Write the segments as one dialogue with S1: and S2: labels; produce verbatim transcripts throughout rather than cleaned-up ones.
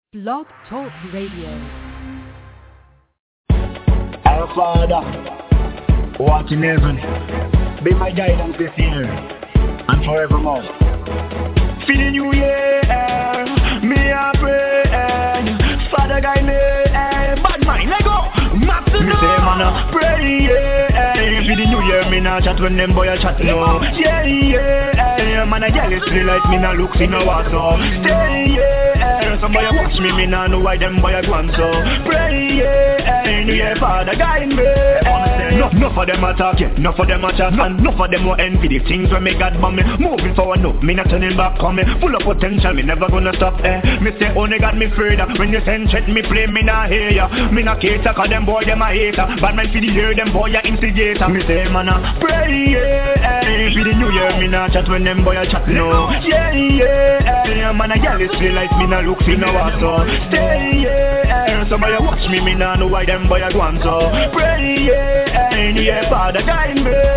S1: Blog Talk Radio.
S2: Our Father, who art in heaven, be my guidance this year and forevermore. For the new year, me a pray, Father guide me, bad mind, let go. Me say man a pray, yeah. For the new year, me nah chat when them boy a chat no. Yeah, yeah, man a jealous feel like me nah look see no what so. Stay, yeah, somebody watch me, me nah know why them boy a gone so. Pray, yeah, new year Father guide me. No, no for them attack, yeah, no for them a chat, and no for them who envy the things when me got bomb me. Moving forward, no, me not turning back, coming full of potential, me never gonna stop. Eh, me say only got me further. When you send chat me play, me nah hear ya. Me nah cater 'cause them boy them a hater. Bad man for the year, them boy a instigator. Me say man a pray, yeah, for the new year, me nah chat when them boy a chat no. Yeah, yeah, man a jealous feel like me nah look see no what so. Stay, yeah, somebody watch me, me nah know why them boy a gone so. Pray, yeah, yeah, Father guide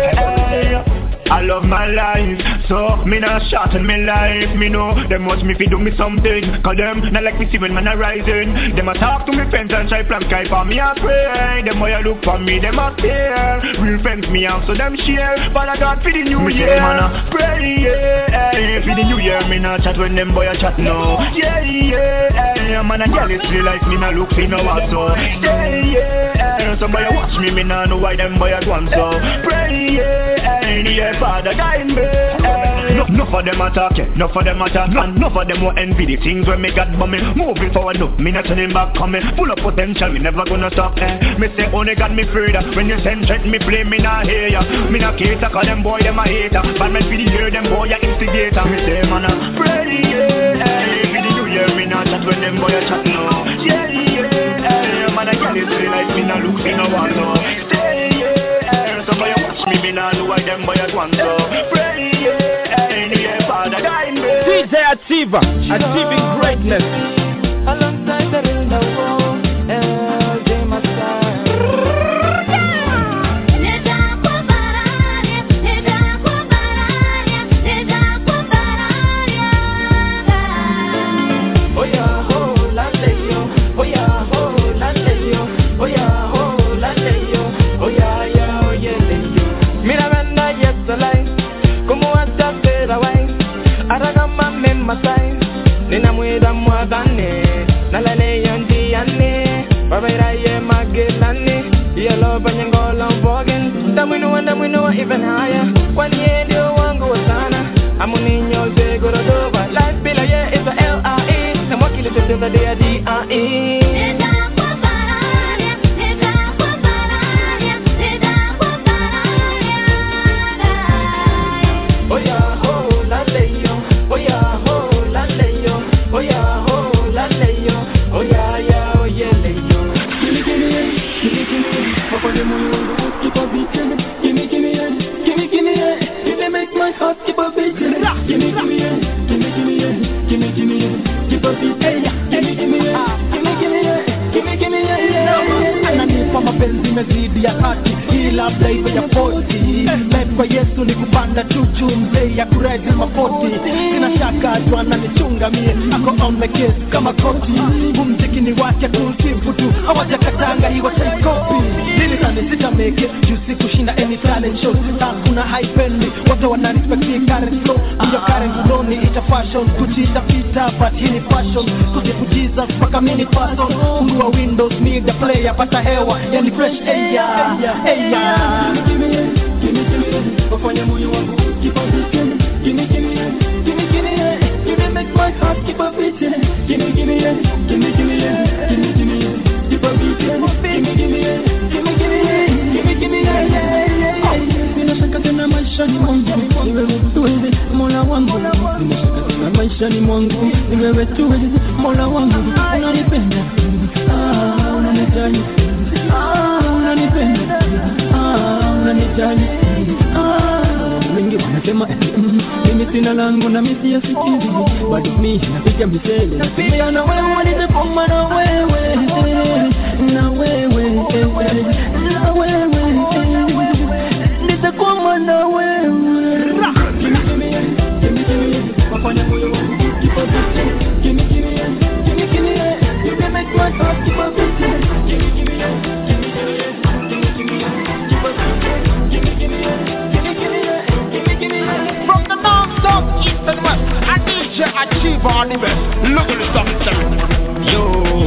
S2: me. I love my life, so me not shorten my life. Me know them watch me fi do me something, 'cause them not like me see when man a rising. Them a talk to me friends and try plan guy for me a pray. Them boy a look for me, them a stare. Real friends me have, so them share. Father God for the new me year, man a pray, yeah. For the new year, me not chat when them boy a chat no. Yeah, yeah, man a jealous feel like me not look for no what so. Stay, yeah, somebody watch me, me not know why them boy a gone so. Pray, yeah, yeah. Father guide me. No, no for them attack, yeah. No for them attack, and no for them who envy the things when me got bomb me. Moving forward, no, me not turning back, coming full of potential, me never gonna stop. Eh. Me say only got me further. When you send threat, me play, me not hear ya. Me not cater 'cause them boy them a hater. Bad man for the year, them boy a instigator. Me say man a pray, yeah. For the new year, me not chat when them boy a chat no. Yeah, yeah, man a jealous feel like me not look see no one no. Stay, yeah, somebody watch me, me not know why them boy a gone so. Pray, yeah, yeah, Father guide me.
S3: D J Achiever, achieving greatness.
S4: Alongside the real no world, L J Master. Masai, nina mweda mwadane, nalale yondi yane, babaira ye magelane, yellow banyangola bogen, damwinu and damwinu even higher, one year do wangu wasana, amuninyo ze gorodoba, life bila ye is a L I E, and wakili to the day D I E. Keep a beat, gimme, gimme, gimme, gimme, gimme, gimme, gimme, keep a beat, gimme, gimme, gimme, gimme, gimme, gimme, yeah. Ananipa mapenzi mezidi ya haki, ila mdaiva ya forty. Life kwa Yesu ni kupanda chuchu mzee ya kuredi mapoti. Sina shaka juana ni chunga mie, ako on the case kama koti. Bumziki ni wake kusifu tu, hawaja katanga hiwa chaikopi. Lili tani sita make it, jusi kushinda any talent show. Hakuna haipendi, watu wana respect the current flow. Ndiyo current flow ni ita fashion, kujita pita but hini fashion. Kuji kujiza paka mini person. Ungua windows need a player, pata hewa, yani fresh air, air. Gimme, gimme, gimme, gimme, wafanya moyo wangu keep on beating. Gimme, gimme, gimme, gimme, gimme make my heart keep on beating. Gimme, gimme, gimme, gimme, gimme, gimme, keep on beating. Gimme, gimme, gimme, gimme, gimme, gimme, yeah. Nina shaka tena maisha ni mwangu, ni wewe tu hivi Mola wangu. Nina shaka tena maisha ni mwangu, ni wewe tu hivi Mola wangu. Unanipenda, ah, unanijali, ah, unanipenda, ah, unanijali, ah. Wengi wanasema mimi sina langu na mimi sisikii, bado mimi napiga misele. Napiga na wewe nitapoma na wewe, na wewe, na wewe, nitakuwa na wewe. Gimme, gimme, gimme, gimme, wafanya moyo wangu keep on beating. Gimme, gimme, gimme, gimme,
S3: far the best. Look at the stuff it's telling. Yo.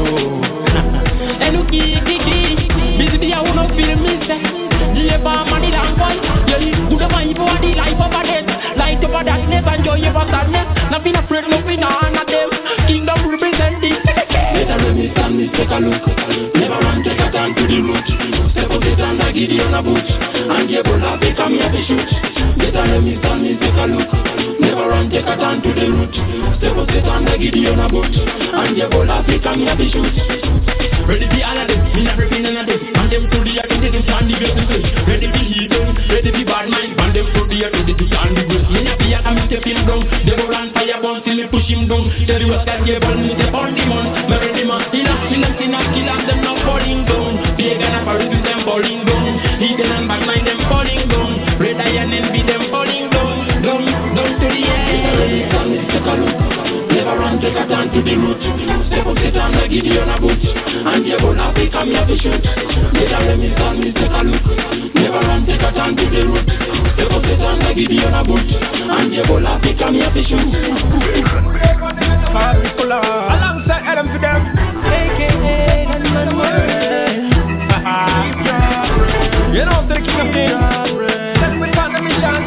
S4: Enuki, kiki, busy be I wanna feel me say. Yeah, money down boy. Yeah, good of my body, life of a death. Light of a darkness, enjoy your sadness. Not been afraid, nothing on them. Kingdom representing. Better let me stand, me take a look. Never run, take a time to the root. Step up it and I give you a boot. And you will have become your shoot. Better let me stand, me take a look. Never run, take a time to the root. Step up it and I give you a boot. And you will have become your shoot. Ready to all of them, in everything and a day. And them to the identity, stand the blessing. Ready to heal them, ready to bad mind. And them to the identity, stand the blessing. In a fear, I'm step him down. They go run fire bomb till they push him down. Tell you what's that cable, me step on the man. Marry the man, in a, in a, in a, kill them, them not falling down. Pagan and Pharisees, them falling down. Heathen and bad mind, them falling down. Red iron envy, them falling down. Down, down to the end. Take a look. Never run, take a turn to the root. Step up, sit down, I give you a boot. And you gonna become your vision. Better let me stand, me take a look. Never run, take a turn to the root. Step up, sit down, I give you a boot. And you gonna become your vision.
S3: Alongside Adam for them.
S4: A K A None
S3: You know, to the king of kings. Let's be on the mission.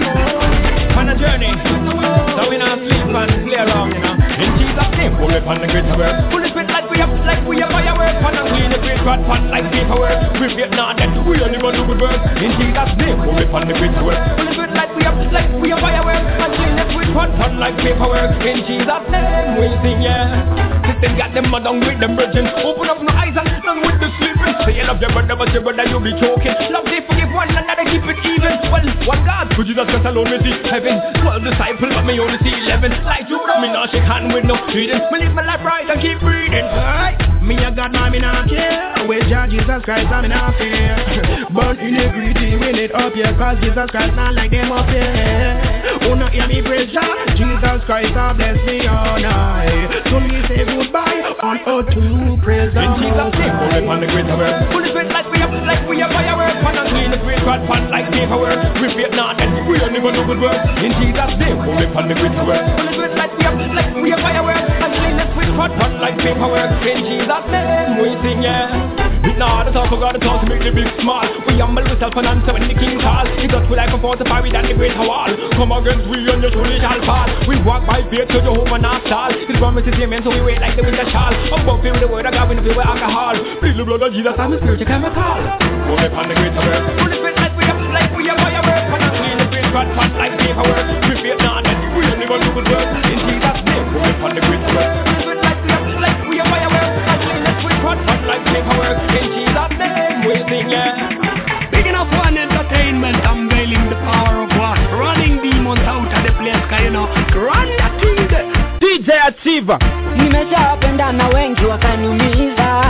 S3: On a journey. So we not sleep and play around, you know. In Jesus' name, pull it on the great work. Pull it like we have, like we have firework. Pan and clean the great God, pan like paperwork. We get not that we only want to do good work. In Jesus' name, pull it on the great work. Pull it like we have, like we have firework. And clean the great God, pan like paperwork. In Jesus' name, we sing, yeah. System got them mad down with them virgin. Open up no eyes and none with the sleeping. Say you love your brother, but your brother you be choking. Love they forgive one another, keep it even. Well, one God, could Jesus Christ alone me see heaven. Twelve disciples, but me only see eleven. Like you, me not shake hand with no freedom. Me live my life right and keep breathing. Right? Me a God, man, me not care. With Jesus Christ, I'm not fear. Burn integrity, win it up, yeah. Cause Jesus Christ not like them up here. Oh, not hear me praise God. Jesus Christ, I bless me all night. So me say goodbye on earth to praise God. In Jesus' name, pull it on the great work. Pull it like we have, like we have firework. Pan and clean the great God, pan like paperwork. We fear not that we only gonna do good work. In Jesus' name, pull it on the great work. Pull it like we have, like we have firework. And clean the great God, pan like paperwork. In Jesus' name, we sing, yeah. We know the talk, we got the talk to make the big small. We humble ourselves and answer when the king calls. He does we like a fortify with that the great wall. Come against we on your truly shall fall. We walk by faith to Jehovah not stall. His promise is amen, so we wait like the winter shawl. I'm both filled with the word of God, we know filled with alcohol. Please the blood of Jesus, I'm a spiritual chemical. Pull it on the great work. Pull it like we have, like we have firework. Pan and clean the great God, pan like paperwork. We fear not that we only gonna do good work. In Jesus' name, pull it on the great work. Pull it like we have, like we have firework. And clean the great God, pan like paperwork. In Jesus' name, we sing, yeah.
S2: Big enough one entertainment, unveiling the power of what? Running demons out of the place, cause you know, run that thing there.
S3: D J Achiva.
S5: Nimeshapenda na wengi wakaniumiza.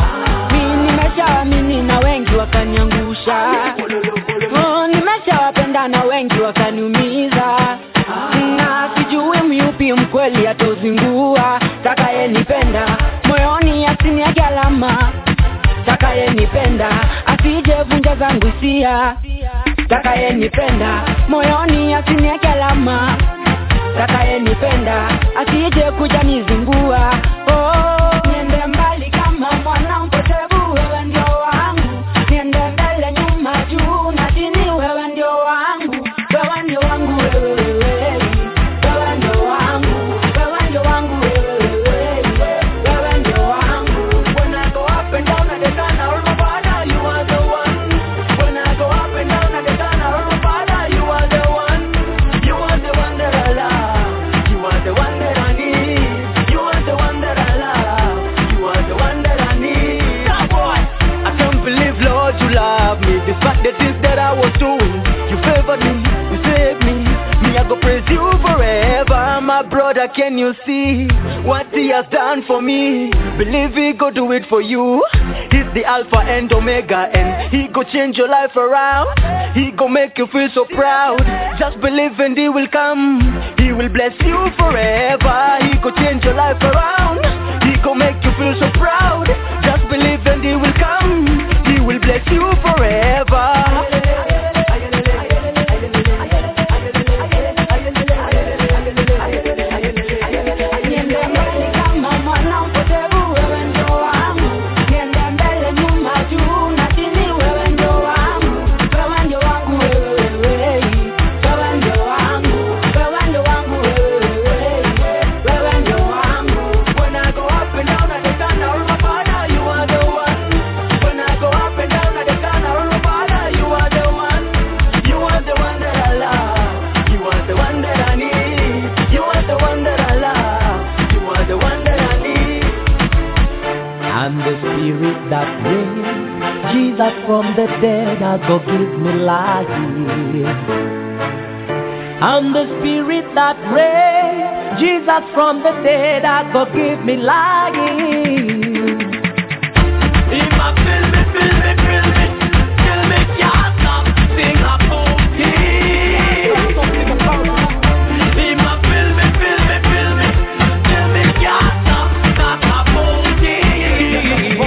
S5: Mimi nimeshaamini na wengi wakaniangusha. Oh, nimeshapenda na wengi wakaniumiza. Na sijui myupi mkweli atozingua. Takayenipenda moyoni asiniage alama. Takayenipenda asije vunja zangu hisia. Takayenipenda moyoni asiniage alama. Takayenipenda asije kuja nizingua. Oh, niende mbali kama mwana mpotevu, wewe ndio wangu. Niende mbele nyuma juu na chini, wewe ndio wangu. Wewe ndio wangu wewe wewe. Wewe ndio wangu. Wewe ndio wangu wewe wewe. Wewe ndio wangu. When I go up and down at the sun or my father, you are the one. When I go up and down at the sun or my father, you are the one. You are the one that I love. You are the one that I need. You are the one that I love. You are the one that I need. Now boy, I can't believe, Lord, you love me. Despite the things that I was doing, you favored me, you saved me. Me, I go praise you forever. My brother, can you see what he has done for me? Believe he go do it for you. He's the Alpha and Omega, and he go change your life around. He go make you feel so proud. Just believe and he will come. He will bless you forever. He go change your life around. He go make you feel so proud. Just believe and he will come. He will bless you forever.
S6: and the spirit that raised Jesus from the dead I go give me life. And the spirit that raised Jesus from the dead I go give me life.
S4: If I feel me, feel me, feel me, feel me, can't stop, sing about it. If I feel me, feel me, feel me, feel me, can't stop, talk about it. If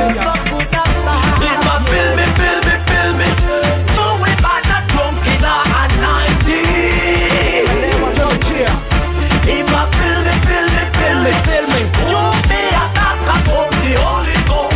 S4: I feel me, feel me, feel me, so we might not drunk in our nineties. If I feel me, feel me, feel me, feel me, you me a talk about the Holy Ghost.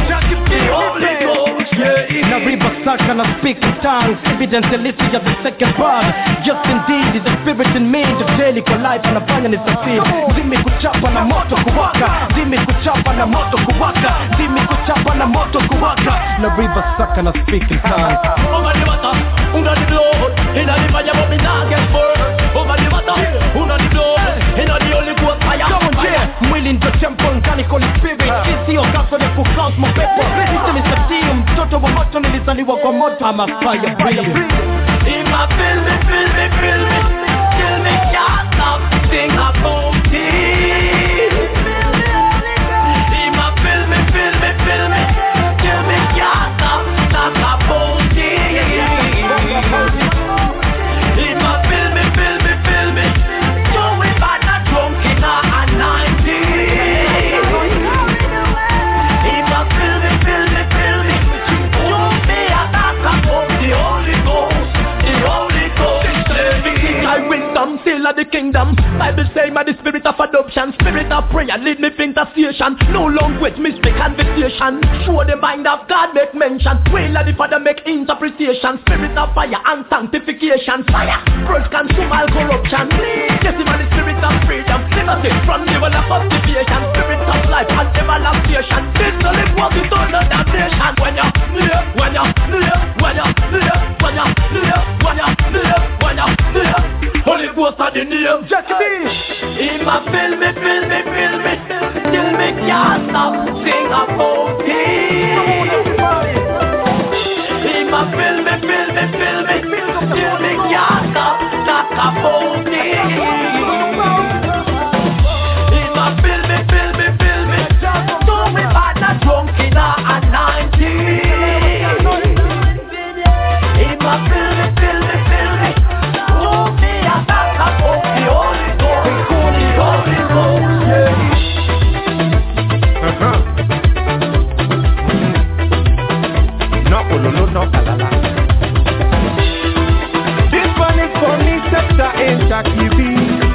S7: Now river suck and I speak in tongues. Evidentiality of the second part. Just indeed, the spirit in me the daily kwa life anafanya nisafiri. Zimi kuchapa na moto kuwaka. Zimi kuchapa na moto kuwaka. Zimi kuchapa na moto kuwaka. Now river suck and I speak in tongues.
S4: Over the water, under the blood, in the fire but me not get burned. Over the water, under the blood, in the Holy Ghost fire.
S7: Come on, yeah. Mwili ndo tempo ngani Holy Spirit. Isi yo kaso ya kucount my paper. System is a team. Toto wa moto nilizaliwa kwa moto. I'm a fire breather.
S4: If I feel me, feel me, feel me, feel me, can't stop, sing about it. If I feel me, feel me, feel me, feel me, can't stop, talk about it. If I feel me, feel me, feel me, so we might not drunk in our nineties. If I feel me, feel me, feel me, you me a talk about the Holy Ghost, the Holy Ghost. I wisdom, still of the kingdom. Bible say by the spirit of adoption, spirit of prayer, lead me intercession. No language, mystic conversation. Show the mind of God, make mention. Will of the Father make interpretation. Spirit of fire and sanctification. Fire, purge, consume all corruption. Yes, him and the spirit of freedom. Liberty from the world of cultivation. Spirit of life and everlasting. This the live what is under damnation. When you live, when you live, when you live, when you live, when you live, when you live. Holy Ghost are the name. Just be. If I feel me, feel me, feel me, till me can't stop, sing about it. If I feel me, feel me, feel me, till me can't stop, talk about it. If I feel me, feel me, feel me, so we might not drunk in our nineties. If I feel me, feel me, feel me, oh me a talk about the Holy Ghost, the Holy Ghost, yeah.
S3: Uh-huh. No, no, no, no, kalala. This one is for me, Sector in Jackie B.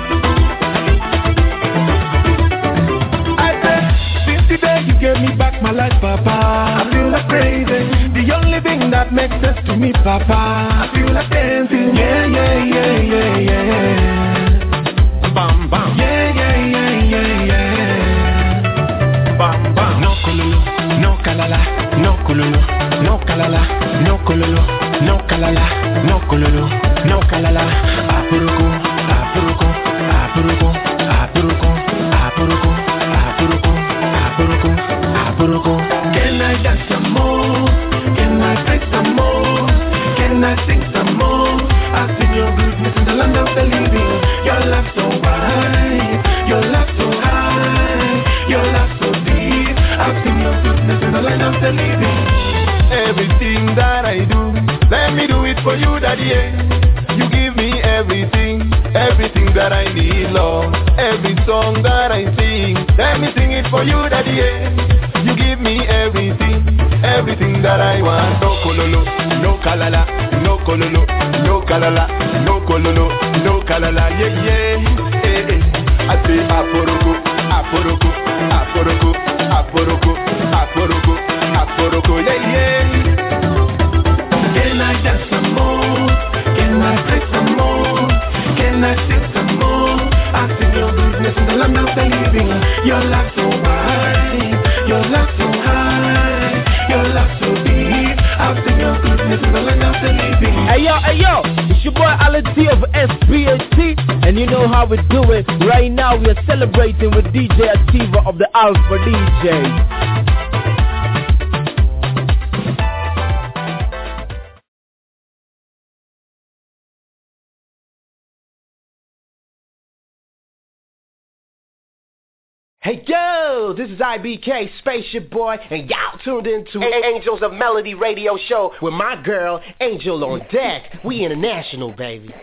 S3: I said, since the day you gave me back my life, Papa, I feel like crazy. The only thing that makes sense to me, Papa, I feel like dancing. Yeah, yeah, yeah, yeah, yeah. Bam, bam. Yeah, yeah, yeah, yeah, yeah. Bam, bam. No kululu, no kalala, no kululu, no kalala, no kululu, no kalala, no kululu, no kalala. Apuruku, apuruku, apuruku, apuruku, apuruku, apuruku, apuruku, apuruku. Can I dance some more? Can I play some more? Can I sing some more? I've seen your goodness in the land of the living. Your love so wide, your love so high, your love so deep. I've seen your goodness in the land of the living. Everything that I do, let me do it for you, Daddy. You give me everything, everything that I need, Lord. Every song that I sing, let me sing it for you, Daddy. You give me everything, everything that I want. No kololo, no kalala, no kololo, no kalala, no kololo, no kalala, yeah, yeah, eh, eh. I say aporoko, aporoko, aporoko, aporoko, aporoko, aporoko, yeah, yeah. Can I dance some more? Can I play some more? Can I sing some more? I've seen your goodness in the land of the living. Your love so wide, your love so high, your love so deep. I've seen your goodness in the land of the living.
S6: Hey yo, hey yo, it's your boy Alan T of S B H T, and you know how we do it. Right now we are celebrating with D J Ativa of the Alpha D J.
S8: Hey yo, this is I B K, Spaceship Boy, and y'all tuned into Angels of Melody radio show with my girl, Angel on Deck. We international, baby.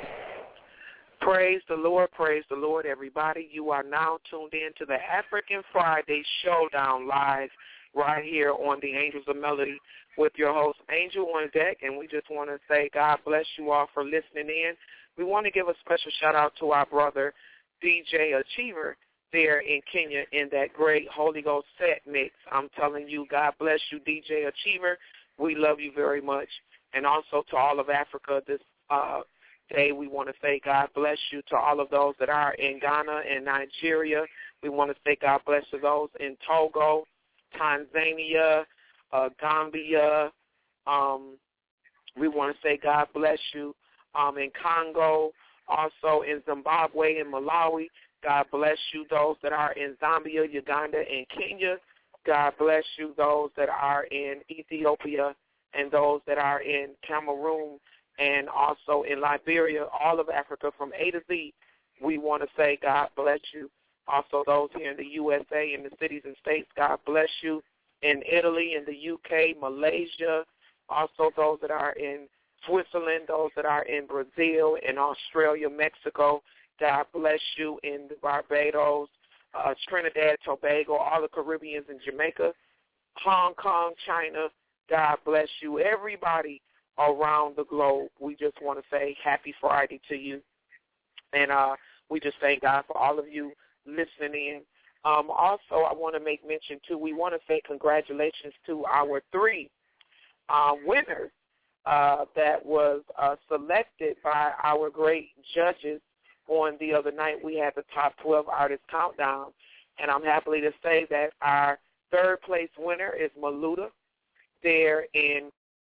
S9: Praise the Lord, praise the Lord, everybody. You are now tuned in to the African Friday Showdown live right here on the Angels of Melody with your host, Angel on Deck, and we just want to say God bless you all for listening in. We want to give a special shout-out to our brother, D J Achiever, there in Kenya in that great Holy Ghost set mix. I'm telling you, God bless you, D J Achiever. We love you very much. And also to all of Africa this uh, day, we want to say God bless you. To all of those that are in Ghana and Nigeria, we want to say God bless to those in Togo, Tanzania, uh, Gambia. Um, we want to say God bless you um, in Congo, also in Zimbabwe and Malawi. God bless you, those that are in Zambia, Uganda, and Kenya. God bless you, those that are in Ethiopia and those that are in Cameroon and also in Liberia, all of Africa from A to Z. We want to say God bless you. Also those here in the U S A, in the cities and states, God bless you. In Italy, in the U K, Malaysia, also those that are in Switzerland, those that are in Brazil, in Australia, Mexico, God bless you in Barbados, uh, Trinidad, Tobago, all the Caribbeans and Jamaica, Hong Kong, China. God bless you. Everybody around the globe, we just want to say happy Friday to you. And uh, we just thank God for all of you listening in. Um, also, I want to make mention, too, we want to say congratulations to our three uh, winners uh, that was uh, selected by our great judges. On the other night, we had the top twelve artist countdown, and I'm happy to say that our third place winner is Maluda there in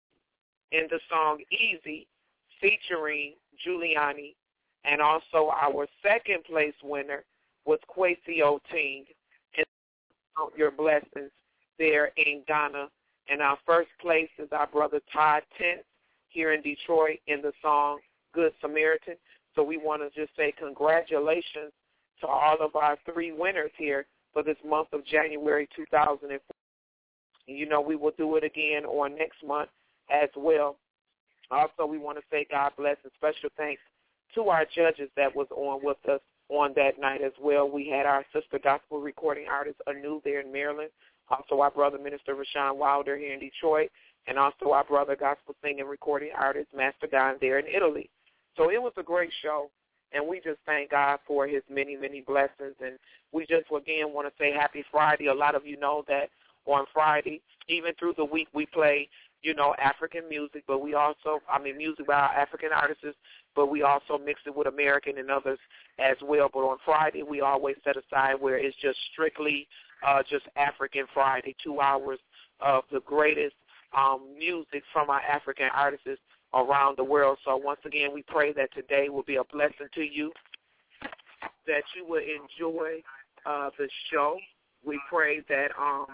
S9: in the song Easy featuring Giuliani, and also our second place winner was Kwesi Oting in Count Your Blessings there in Ghana, and our first place is our brother Todd Tense here in Detroit in the song Good Samaritan. So we want to just say congratulations to all of our three winners here for this month of January two thousand four. You know, we will do it again on next month as well. Also, we want to say God bless and special thanks to our judges that was on with us on that night as well. We had our sister gospel recording artist Anu there in Maryland, also our brother Minister Rashawn Wilder here in Detroit, and also our brother gospel singing recording artist Master Don there in Italy. So it was a great show, and we just thank God for his many, many blessings. And we just, again, want to say happy Friday. A lot of you know that on Friday, even through the week, we play, you know, African music, but we also, I mean, music by our African artists, but we also mix it with American and others as well. But on Friday, we always set aside where it's just strictly uh, just African Friday, two hours of the greatest um, music from our African artists around the world. So once again, we pray that today will be a blessing to you, that you will enjoy uh, the show. We pray that um,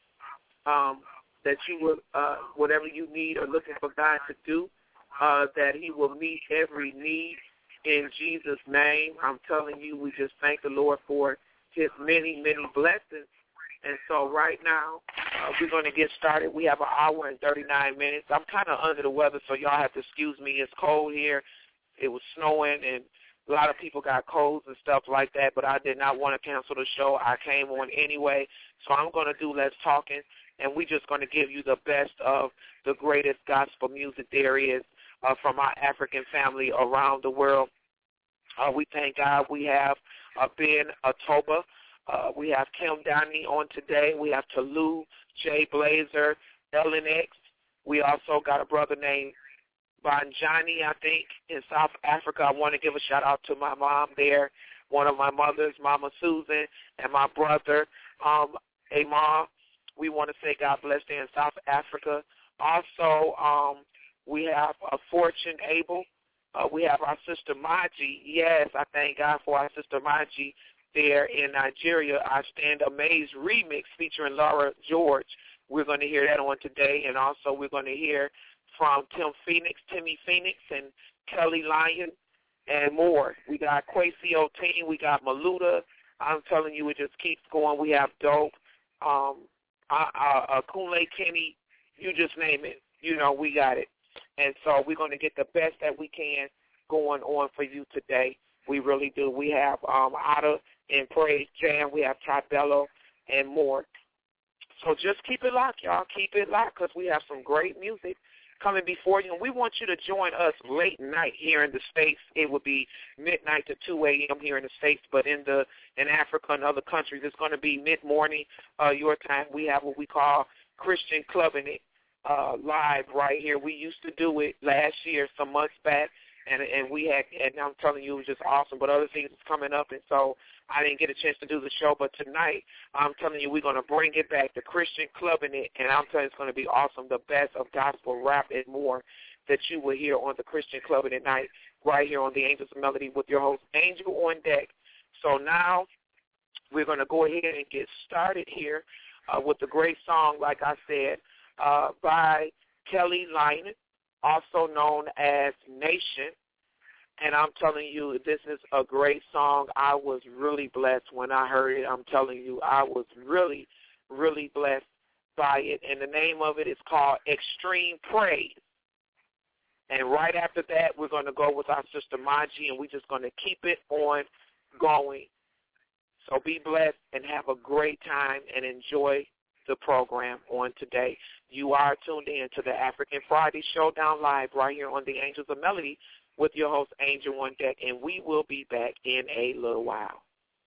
S9: um, that you will, uh, whatever you need or looking for God to do, uh, that he will meet every need in Jesus' name. I'm telling you, we just thank the Lord for his many, many blessings. And so right now, uh, we're going to get started. We have an hour and thirty-nine minutes. I'm kind of under the weather, so y'all have to excuse me. It's cold here. It was snowing, and a lot of people got colds and stuff like that, but I did not want to cancel the show. I came on anyway, so I'm going to do less talking, and we're just going to give you the best of the greatest gospel music there is uh, from our African family around the world. Uh, we thank God we have uh, Ben Atoba. Uh, we have Kim Downey on today. We have Talou, Jay Blazer, Ellen X. We also got a brother named Banjani, I think, in South Africa. I want to give a shout-out to my mom there, one of my mothers, Mama Susan, and my brother, um, Amar. We want to say God bless them in South Africa. Also, um, we have a Fortune Abel. Uh, we have our sister Maji. Yes, I thank God for our sister Maji there in Nigeria, our Stand Amazed remix featuring Laura George. We're going to hear that on today, and also we're going to hear from Tim Phoenix, Timmy Phoenix, and Kelly Lyon, and more. We got Kwesi Oting, we got Maluda, I'm telling you, it just keeps going. We have dope. Um, uh, uh, uh, Kool-Aid Kenny, you just name it. You know, we got it. And so we're going to get the best that we can going on for you today. We really do. We have um, Otta and Praise Jam. We have Tribello and more. So just keep it locked, y'all. Keep it locked because we have some great music coming before you. And we want you to join us late night here in the States. It would be midnight to two a.m. here in the States, but in the in Africa and other countries, it's going to be mid-morning uh, your time. We have what we call Christian Clubbing It uh, live right here. We used to do it last year, some months back, and and we had, and I'm telling you, it was just awesome. But other things is coming up, and so I didn't get a chance to do the show. But tonight, I'm telling you, we're going to bring it back, the Christian Clubbing It, and I'm telling you, it's going to be awesome. The best of gospel, rap, and more that you will hear on the Christian Clubbing It night, right here on the Angels of Melody with your host, Angel on Deck. So now we're going to go ahead and get started here uh, with the great song, like I said, uh, by Kelly Lyon, also known as Nation. And I'm telling you, this is a great song. I was really blessed when I heard it. I'm telling you, I was really, really blessed by it. And the name of it is called Extreme Praise. And right after that, we're going to go with our sister Maji, and we're just going to keep it on going. So be blessed and have a great time and enjoy the program on today. You are tuned in to the African Friday Showdown Live right here on the Angels of Melody with your host, Angel on Deck, and we will be back in a little while.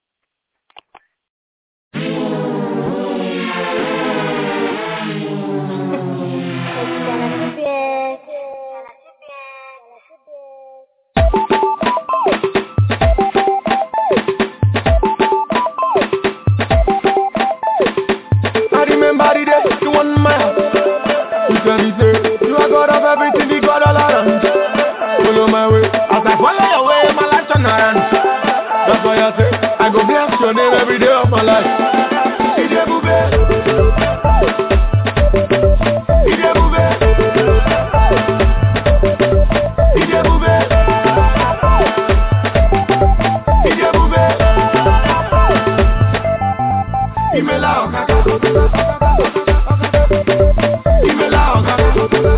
S10: I remember the day you won my heart. You tell me, say, you are God of everything, the God all around. Follow my way, as I follow your way, my life turn around. That's why I say, I go bless your name every day of my life. Ije bube, Ije bube, Ije bube, Ije bube, Imela okaka, Imela okaka.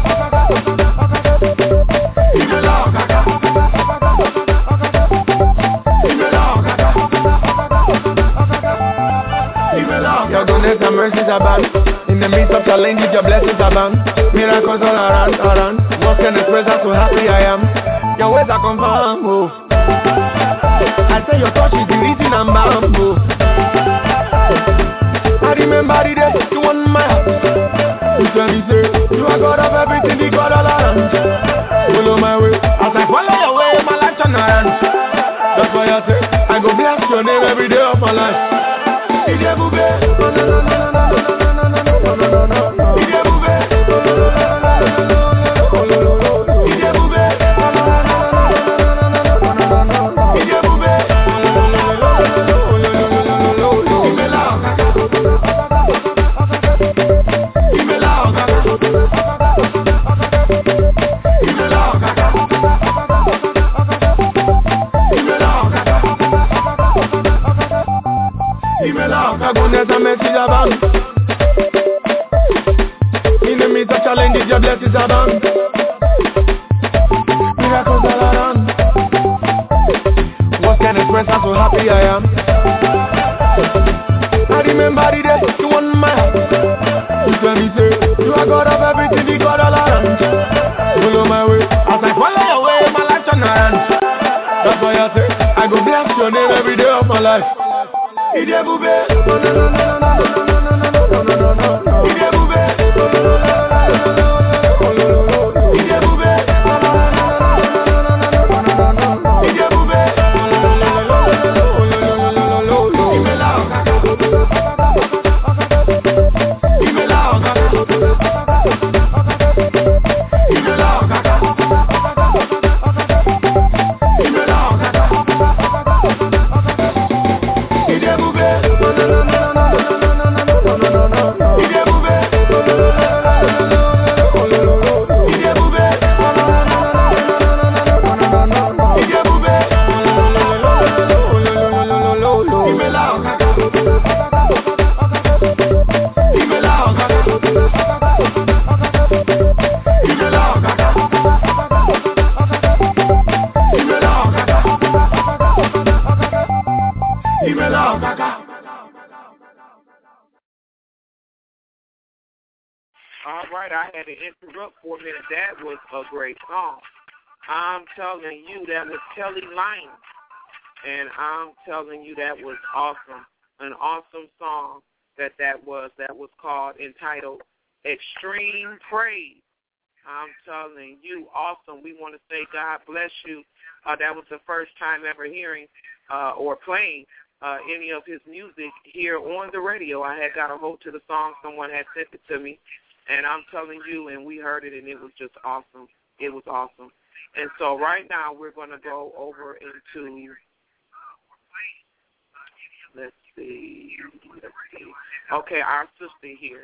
S10: Your goodness and mercies abound. In the midst of challenges, your blessings abound. Miracles all around, around. What can express how so happy I am? Your ways are confirmed, oh. I say your touch is the reason I'm bound, oh. I remember the day you won my heart. You tell me, say, you are God of everything, the God all around. Follow my way, as I follow your way, my life turn around. That's why I say, I go bless your name every day of my life. Ije bube, no no no no no no no no no no no. Ije bube, no no no no no no no. Ije bube, no no no no no no no no. Ije bube, no no no no no no no. Imela okaka, Imela okaka, Imela okaka, Imela okaka. Imela, goodness and mercy abound. In the midst of challenges, your blessings abound. Miracles all around. What can express how so happy I am? I remember the day you won my heart. You tell me, say, you are God of everything, the God all around. Follow my way, as I follow your way, my life turn around. That's why I say, I go bless your name every day of my life. Ije bube, no no no no no no no no no no no. Ije bube, no no no no no no no. Ije bube, no no no no no no no no. Ije bube, no no no no no no no. Imela okaka, Imela okaka, Imela okaka, Imela okaka. Ije bube, no no no no no no no no no no.
S9: All right, I had to interrupt for a minute. That was a great song. I'm telling you, that was Kelly Lyon. And I'm telling you, that was awesome. An awesome song that that was. That was called, entitled Extreme Praise. I'm telling you, awesome. We want to say God bless you. Uh, that was the first time ever hearing uh, or playing uh, any of his music here on the radio. I had got a hold to the song. Someone had sent it to me. And I'm telling you, and we heard it, and it was just awesome. It was awesome. And so right now we're going to go over into, let's see, let's see. Okay, our sister here.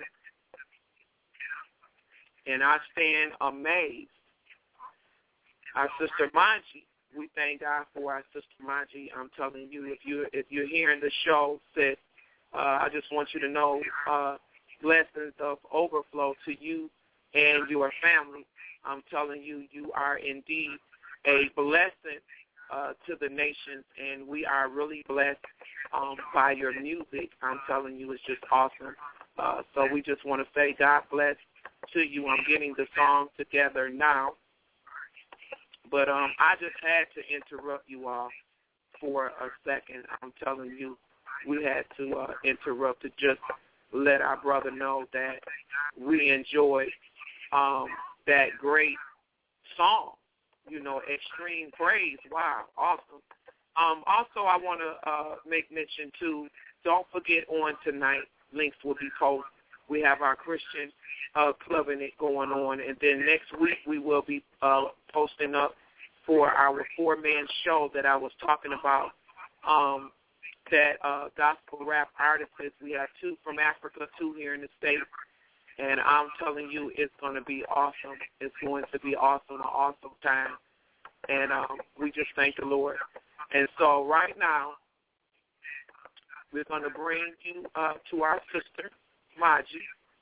S9: And I stand amazed. Our sister Manji, we thank God for our sister Manji. I'm telling you, if you if you're hearing the show, sis, uh, I just want you to know uh, blessings of overflow to you and your family. I'm telling you, you are indeed a blessing uh, to the nations, and we are really blessed um, by your music. I'm telling you, it's just awesome. Uh, so we just want to say God bless to you. I'm getting the song together now. But um, I just had to interrupt you all for a second. I'm telling you, we had to uh, interrupt to just let our brother know that we enjoyed um, that great song, you know, Extreme Praise. Wow, awesome. Um, also, I want to uh, make mention, too, don't forget on tonight, links will be posted. We have our Christian uh, clubbing it going on, and then next week we will be uh, posting up for our four-man show that I was talking about, um, that uh, gospel rap artists. We have two from Africa, two here in the States, and I'm telling you, it's going to be awesome. It's going to be awesome, an awesome time, and um, we just thank the Lord. And so right now, we're going to bring you uh, to our sister, Maji.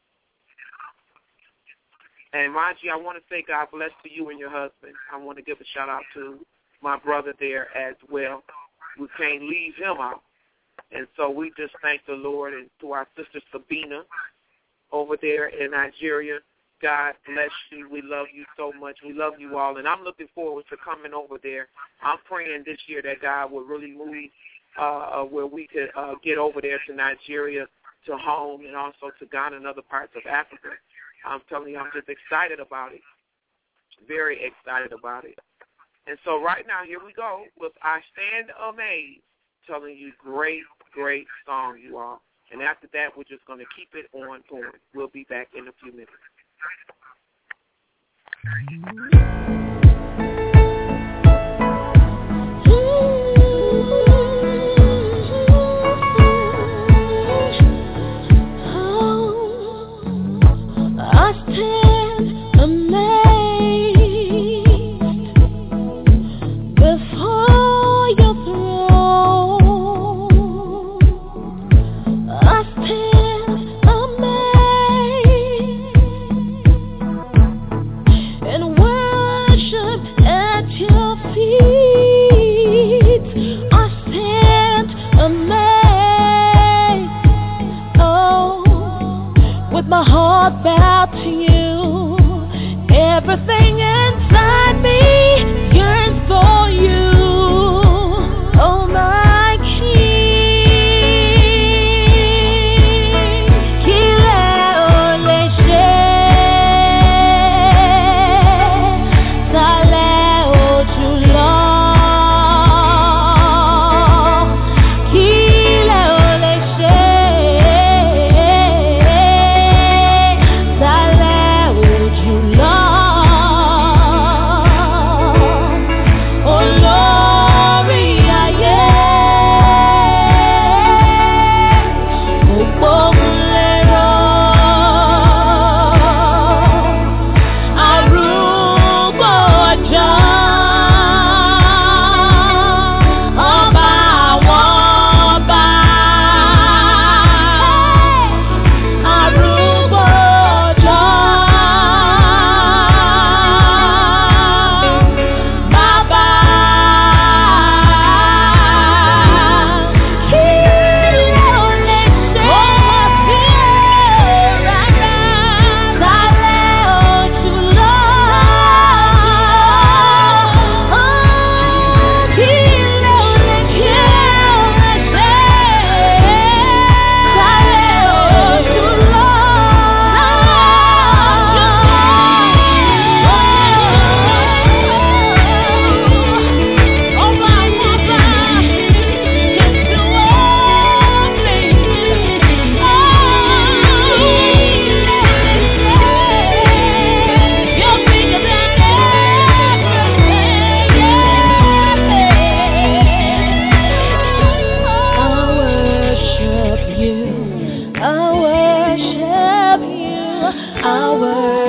S9: And Maji, I want to say God bless to you and your husband. I want to give a shout out to my brother there as well. We can't leave him out. And so we just thank the Lord, and to our sister Sabina over there in Nigeria. God bless you. We love you so much. We love you all. And I'm looking forward to coming over there. I'm praying this year that God will really move uh, where we could uh, get over there to Nigeria, to home, and also to Ghana and other parts of Africa. I'm telling you, I'm just excited about it, very excited about it. And so right now, here we go with I Stand Amazed, telling you great, great song, you all. And after that, we're just going to keep it on going. We'll be back in a few minutes.
S6: My heart bowed to you. Everything inside me yearns for you. Oh my King, Kile oleshe, Sale ojulo, Kile oleshe.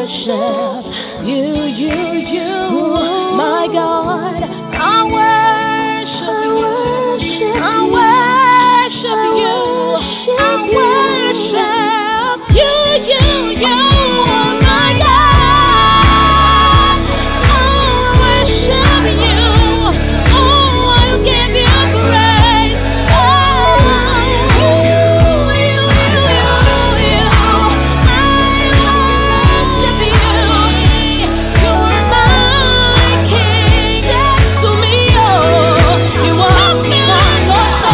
S6: worship you, you, you, my God. I worship you. I worship you. I worship you, you, you, my God. I worship you. Oh, I'll give you praise. Oh, you, you, you, you. I worship you. You're my King. Yes, to me, oh, you are my Lord.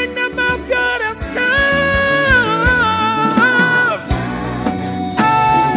S11: Oh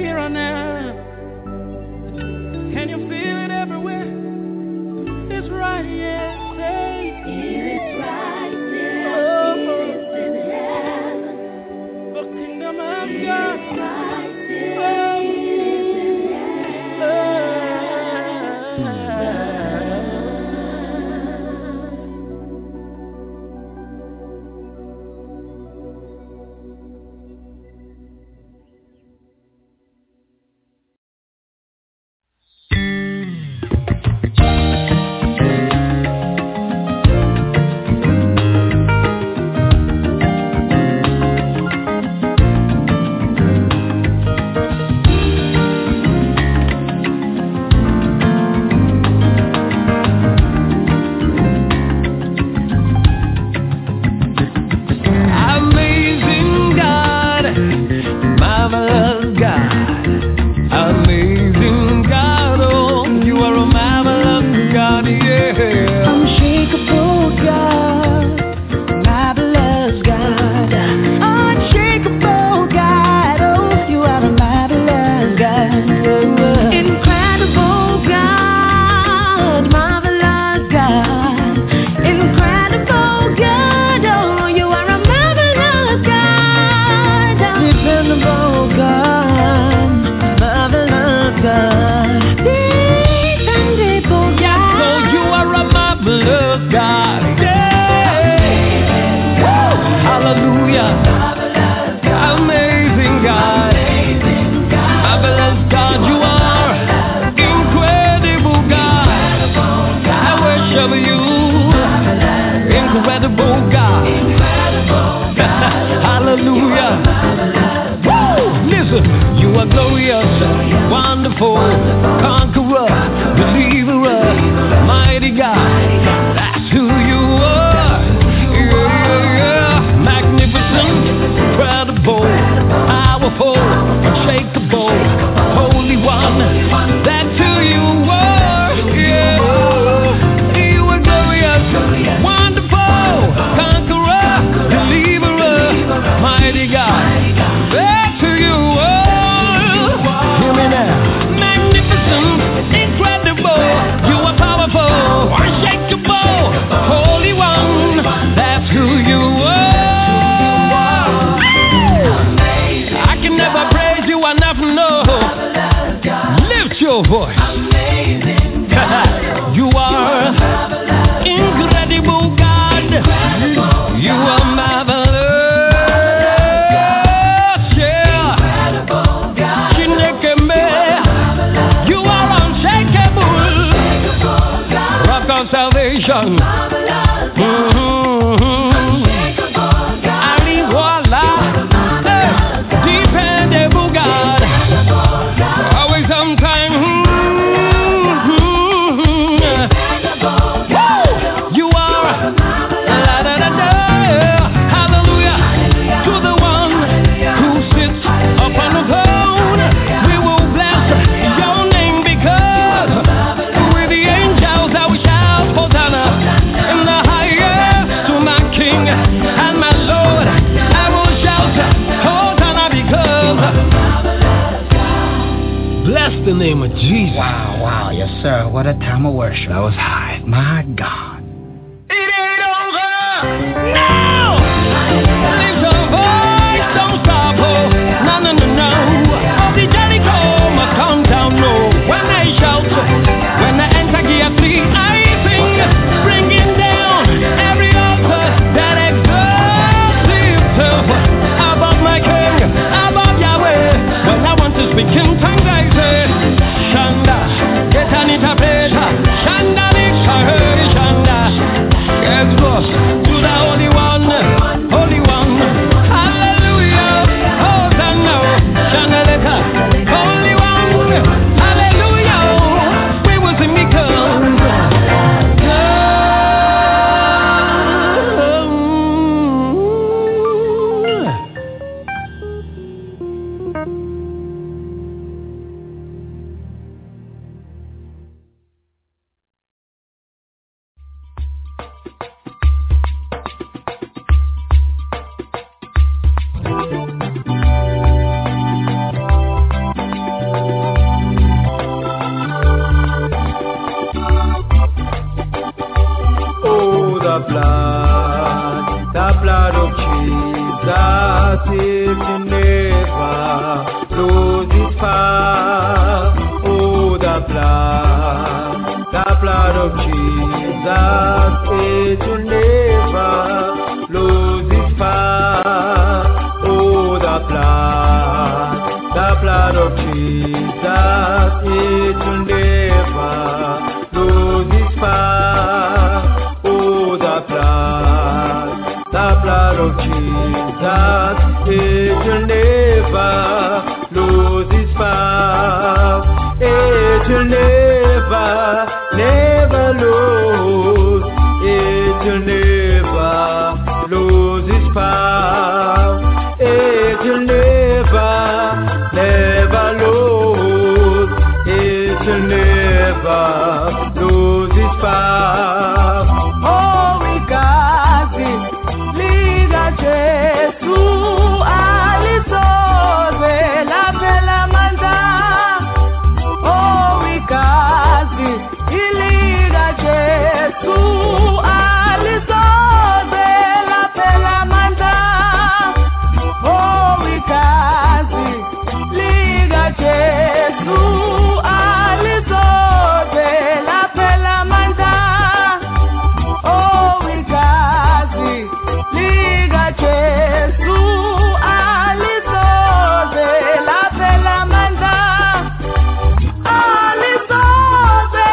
S11: here and now. Can you feel it everywhere? It's right here. Say it's right here. Oh, it's in heaven. The kingdom of God. It's right here. Oh, it's in heaven. To the only one
S12: Jesus, it will never lose its power. Oh, the blood, the blood of Jesus, it will never lose its power. Oh, the blood, the blood of Jesus, it will never lose its power. Oh, the blood, the blood of Jesus, it will never lose its power. It will never, never lose. It will never lose its power. It will never, never lose. It will never lose its power. Oh, we got it. Liga Jesu alizobe la bella manda. Oh, we got it. Liga Jesu alizobe la bella manda. Oh, we got it. Liga Jesu alizobe la bella manda. Oh, we got it. Liga Jesu alizobe la bella manda. Alizobe,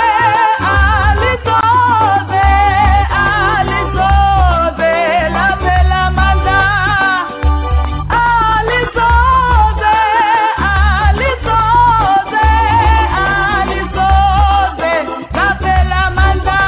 S12: alizobe, alizobe la bella manda. Alizobe, alizobe, alizobe la bella manda.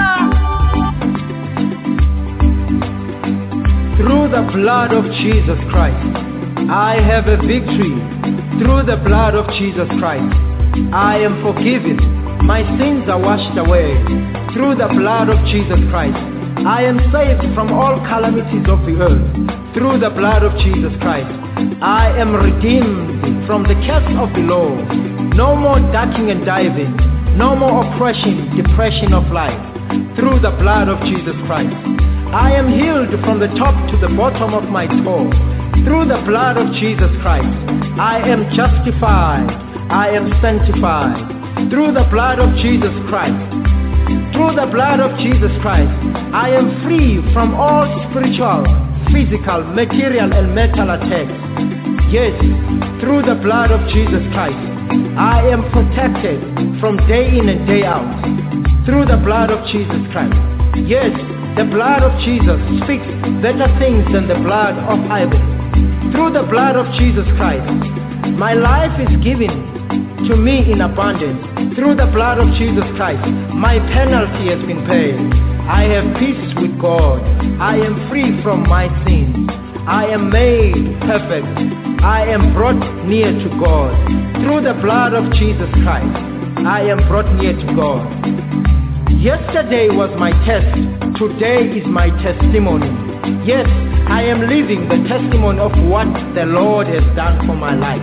S12: Through the blood of Jesus Christ, I have a victory. Through the blood of Jesus Christ, I am forgiven. My sins are washed away. Through the blood of Jesus Christ, I am saved from all calamities of the earth. Through the blood of Jesus Christ, I am redeemed from the curse of the law. No more ducking and diving. No more oppression, depression of life. Through the blood of Jesus Christ, I am healed from the top to the bottom of my toe. Through the blood of Jesus Christ, I am justified. I am sanctified. Through the blood of Jesus Christ, through the blood of Jesus Christ, I am free from all spiritual, physical, material, and mental attacks. Yes, through the blood of Jesus Christ, I am protected from day in and day out. Through the blood of Jesus Christ. Yes, the blood of Jesus speaks better things than the blood of Abel. Through the blood of Jesus Christ, my life is given to me in abundance. Through the blood of Jesus Christ, my penalty has been paid. I have peace with God. I am free from my sins. I am made perfect. I am brought near to God. Through the blood of Jesus Christ, I am brought near to God. Yesterday was my test. Today is my testimony. Yes, I am living the testimony of what the Lord has done for my life.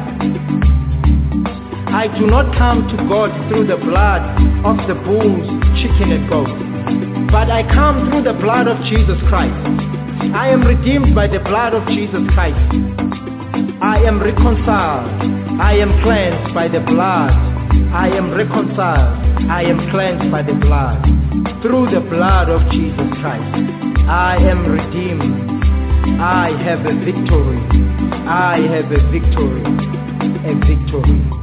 S12: I do not come to God through the blood of the bulls, chicken and goat, but I come through the blood of Jesus Christ. I am redeemed by the blood of Jesus Christ. I am reconciled. I am cleansed by the blood. I am reconciled. I am cleansed by the blood. Through the blood of Jesus Christ, I am redeemed. I have a victory. I have a victory. A victory.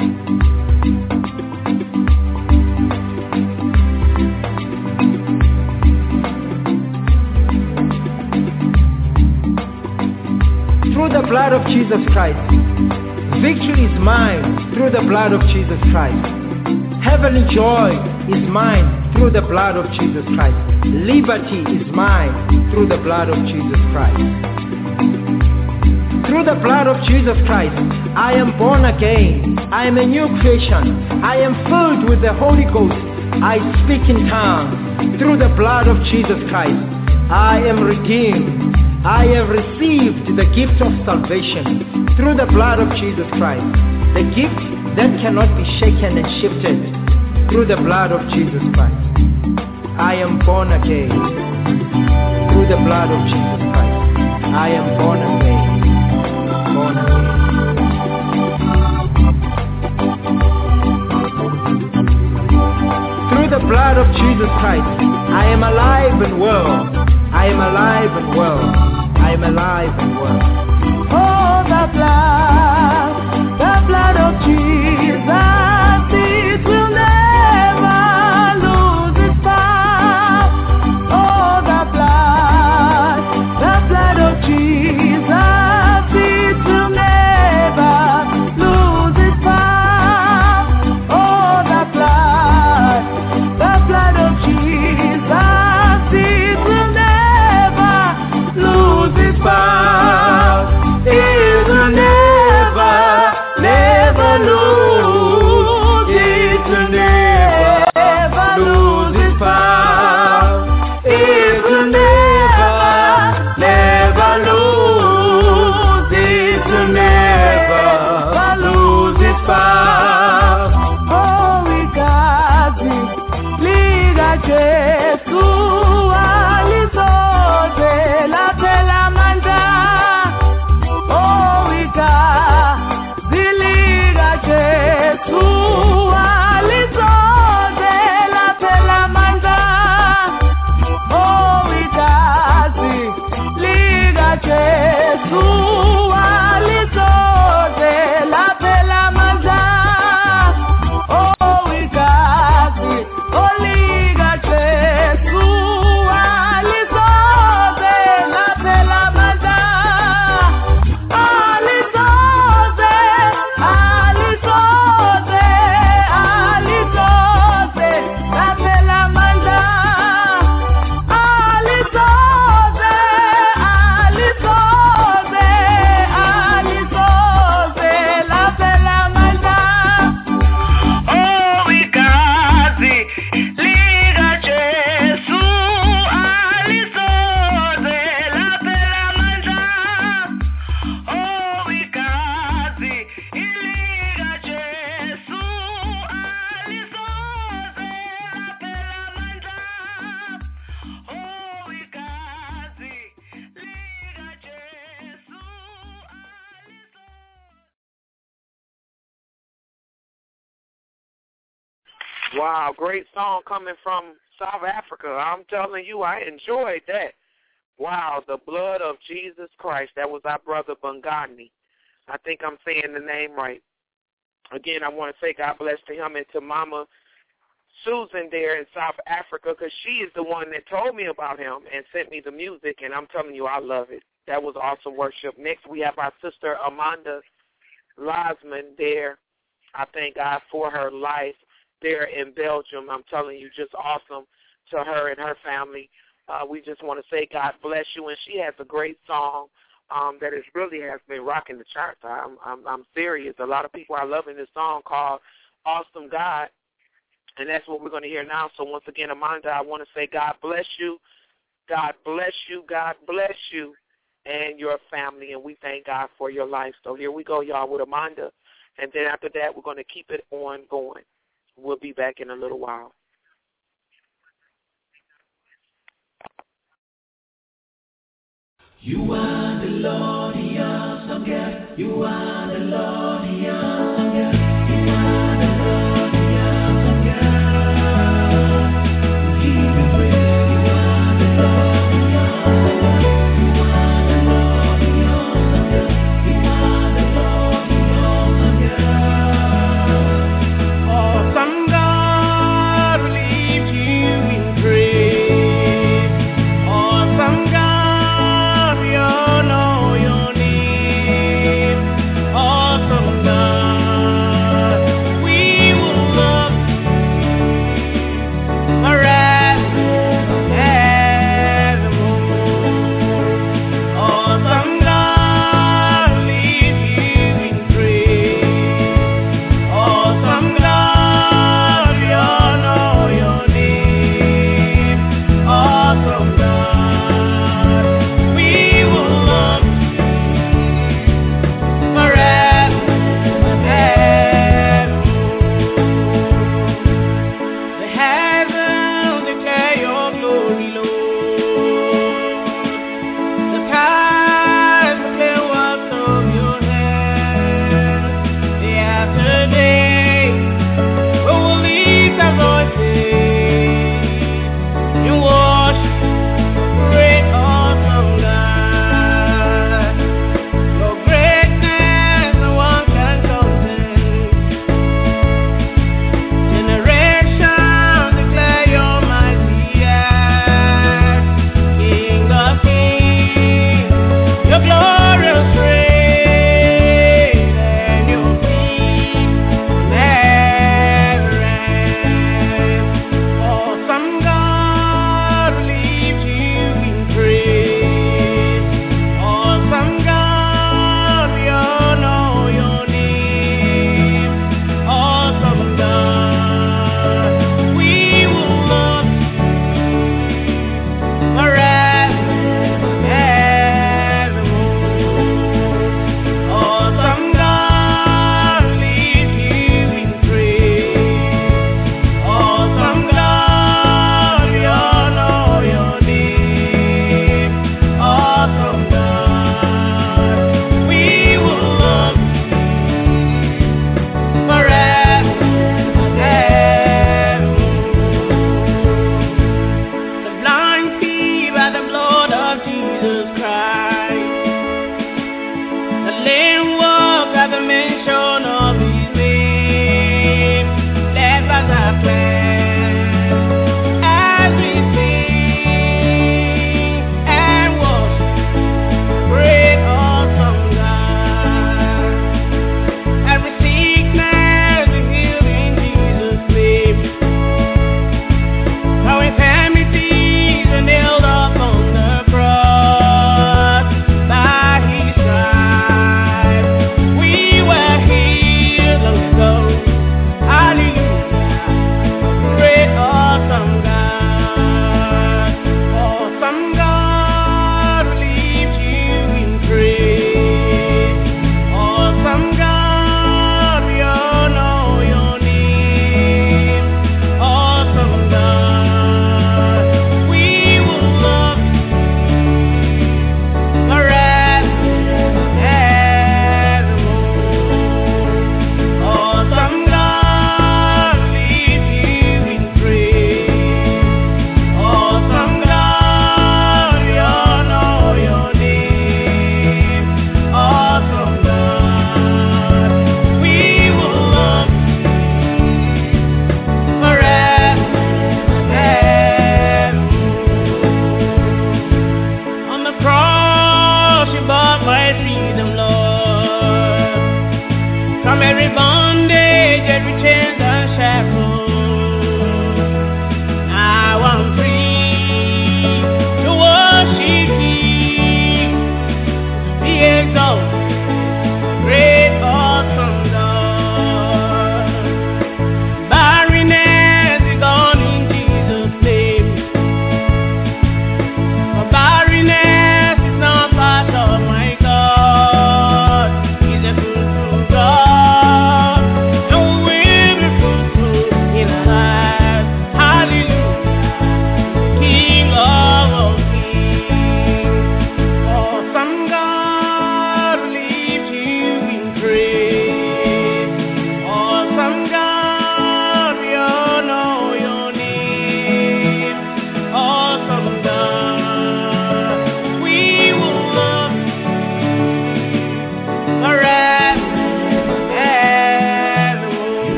S12: Through the blood of Jesus Christ, victory is mine through the blood of Jesus Christ. Heavenly joy is mine through the blood of Jesus Christ. Liberty is mine through the blood of Jesus Christ. Through the blood of Jesus Christ, I am born again. I am a new creation. I am filled with the Holy Ghost. I speak in tongues. Through the blood of Jesus Christ, I am redeemed. I have received the gift of salvation through the blood of Jesus Christ. The gift that cannot be shaken and shifted through the blood of Jesus Christ. I am born again through through the blood of Jesus Christ. I am born again. Born again. Through the blood of Jesus Christ, I am alive and well. I am alive and well. I am alive and well.
S6: Oh, the blood, the blood of Jesus, it will never lose its power. Oh, the blood, the blood of Jesus, it will never lose its power. Oh, the blood, the blood of Jesus, it will never lose its power. It will never, never lose. It will never lose its power. It will never, never lose. It will never lose its power. Oh, we got it. Liga Jesu alizote la tela manda. Oh, we got Ziliga Jesu alizote la tela manda. Oh, we got Ziliga Jesu alizote la tela manda. Oh, we got Oliga Jesu alizote la tela manda. Alizote, alizote, alizote la tela manda. Alizote, alizote, alizote la tela manda. Oh, we got Liga Jesu alizote la tela manda. Oh, we got Liga Jesu alizote la tela manda. Oh, we got Liga Jesu
S9: Wow, great song coming from South Africa. I'm telling you, I enjoyed that. Wow, the blood of Jesus Christ. That was our brother Bongani. I think I'm saying the name right. Again, I want to say God bless to him and to Mama Susan there in South Africa, because she is the one that told me about him and sent me the music, and I'm telling you, I love it. That was awesome worship. Next, we have our sister Amanda Losman there. I thank God for her life there in Belgium. I'm telling you, just awesome to her and her family. Uh, we just want to say God bless you, and she has a great song um, that is really has been rocking the charts. I'm, I'm, I'm serious. A lot of people are loving this song called Awesome God, and that's what we're going to hear now. So once again, Amanda, I want to say God bless you, God bless you, God bless you, and your family, and we thank God for your life. So here we go, y'all, with Amanda, and then after that, we're going to keep it on going. We'll be back in a little while.
S4: You are the Lord, the awesome God. You are the Lord, the awesome God. You are the Lord, the awesome God. We give you praise. You are the Lord, the awesome God. You are the Lord, the awesome God. You are the Lord, the awesome God.
S6: Awesome God, we lift you in praise. Awesome God, we honor your name. Awesome God.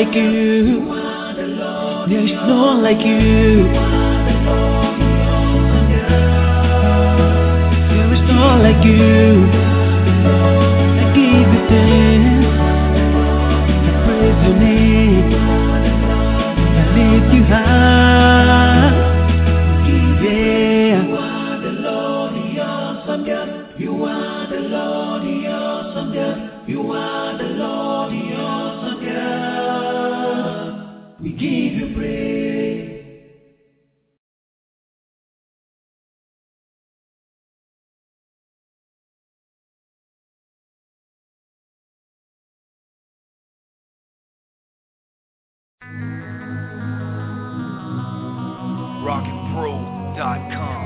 S4: like you. There's no one like you. There is no one like you. I give you thanks. I praise your name. I lift you high. Yeah. You are the Lord, the awesome God. You are the Lord, the awesome God. You are the Lord, the awesome God. We give you praise.
S13: rock and pro dot com.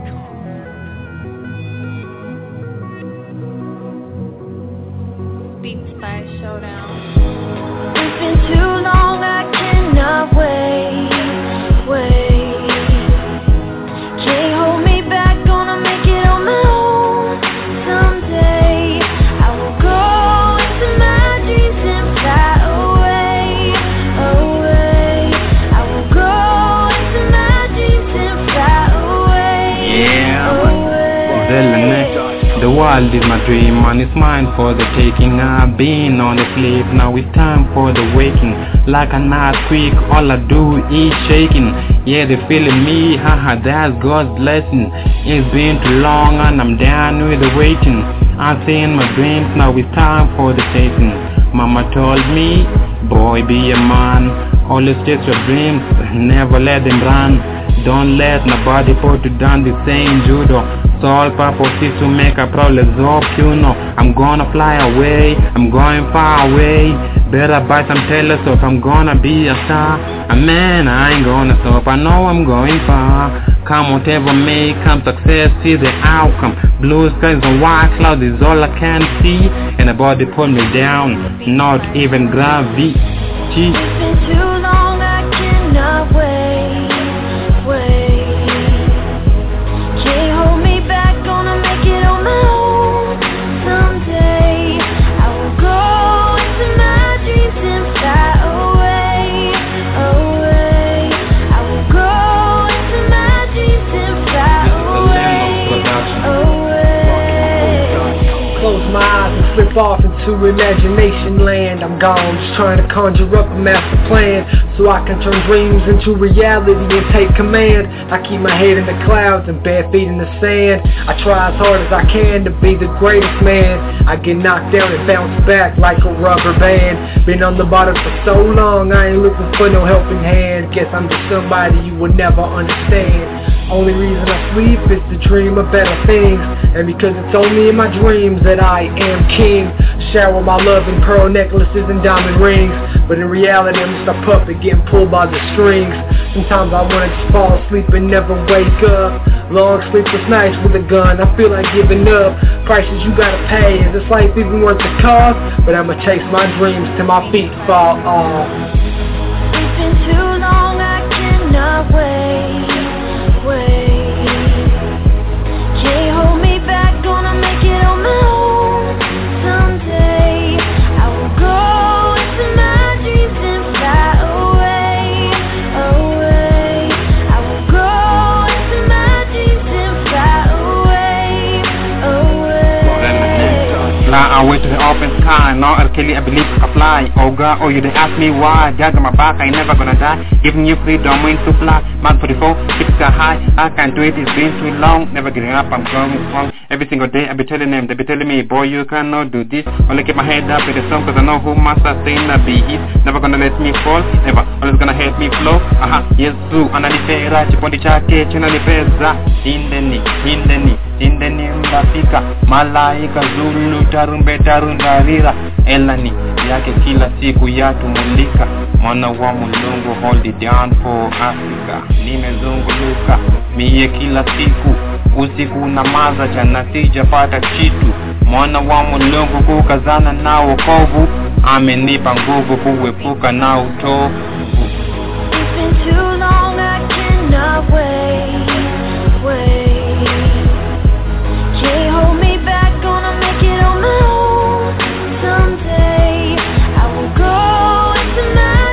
S14: Beats by Showdown. It's been too long, I cannot wait, wait. Can't hold me back, gonna make it on my own someday. I will go into my dreams and fly away, away. I will go into my dreams and fly away,
S15: away. The world is my dream and it's mine for the taking. I've been on the sleep, now it's time for the waking. Like an earthquake, all I do is shaking. Yeah, they feeling me, haha, that's God's blessing. It's been too long and I'm done with the waiting. I'm seeing my dreams, now it's time for the taking. Mama told me, boy, be a man. Always chase your dreams, never let them run. Don't let nobody put you down, the same judo. Sole purpose is to make a problem up, you know. I'm gonna fly away, I'm going far away. Better buy some telescope, I'm gonna be a star. And man, I ain't gonna stop, I know I'm going far. Come whatever may come, success is the outcome. Blue skies and white clouds is all I can see. And nobody pull me down, not even gravity.
S14: It's been too long, I cannot wait, wait. Can't hold me back, gonna make it on my own someday. I will go into my dreams and fly away, away. I will go into my dreams and fly away, away.
S12: Close my eyes and slip off into imagination land. I'm gone, just trying to conjure up a master plan, so I can turn dreams into reality and take command. I keep my head in the clouds and bare feet in the sand. I try as hard as I can to be the greatest man. I get knocked down and bounce back like a rubber band. Been on the bottom for so long, I ain't looking for no helping hand. Guess I'm just somebody you would never understand. Only reason I sleep is to dream of better things, and because it's only in my dreams that I am king. Shower my love in pearl necklaces and diamond rings, but in reality I'm just a puppet getting pulled by the strings. Sometimes I wanna just fall asleep and never wake up. Long sleepless nights with a gun, I feel like giving up. Prices you gotta pay, is this life even worth the cost? But I'ma chase my dreams till my feet fall off.
S14: It's been too long, I cannot wait, wait. Can't hold me back, gonna make it on my own someday. I will go into my dreams and fly away, away. I will go into my dreams and fly away, away.
S15: Fly away to the open sky, now R. Kelly, I believe I can fly. Oh God, oh you didn't ask me why. Judge on my back, I ain't never gonna die. Giving you freedom, wings to fly. Man forty-four, keep sky high. I can't do it, it's been too long. Never giving up, I'm going strong. Every single day I be telling them, they be telling me, boy you cannot do this. Only keep my head up with the song, cause I know who must sustain the beat. Never gonna let me fall, never, always gonna help me flow. Aha, yes true, ananipera, chipondi chake, chinanipeza. Hindeni, hindeni, hindeni mbafika. Malaika Zulu, tarumbeta rundarira. Elani, yake kila siku yatumulika. Mwana wa mulungu, hold it down for Africa. Nimezunguluka, miye kila siku. Usiku na maza jana sijapata kitu. Mwana wa mulungu kukazana na wokovu. Amenipa nguvu kuepuka na utovu.
S14: It's been too long, I cannot wait, wait. Can't hold me back, gonna make it on my own someday. I will go into my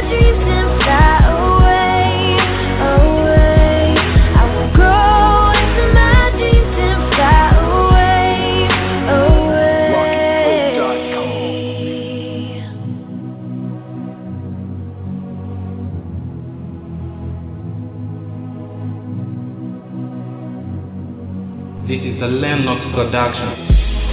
S15: This is a Lennox production.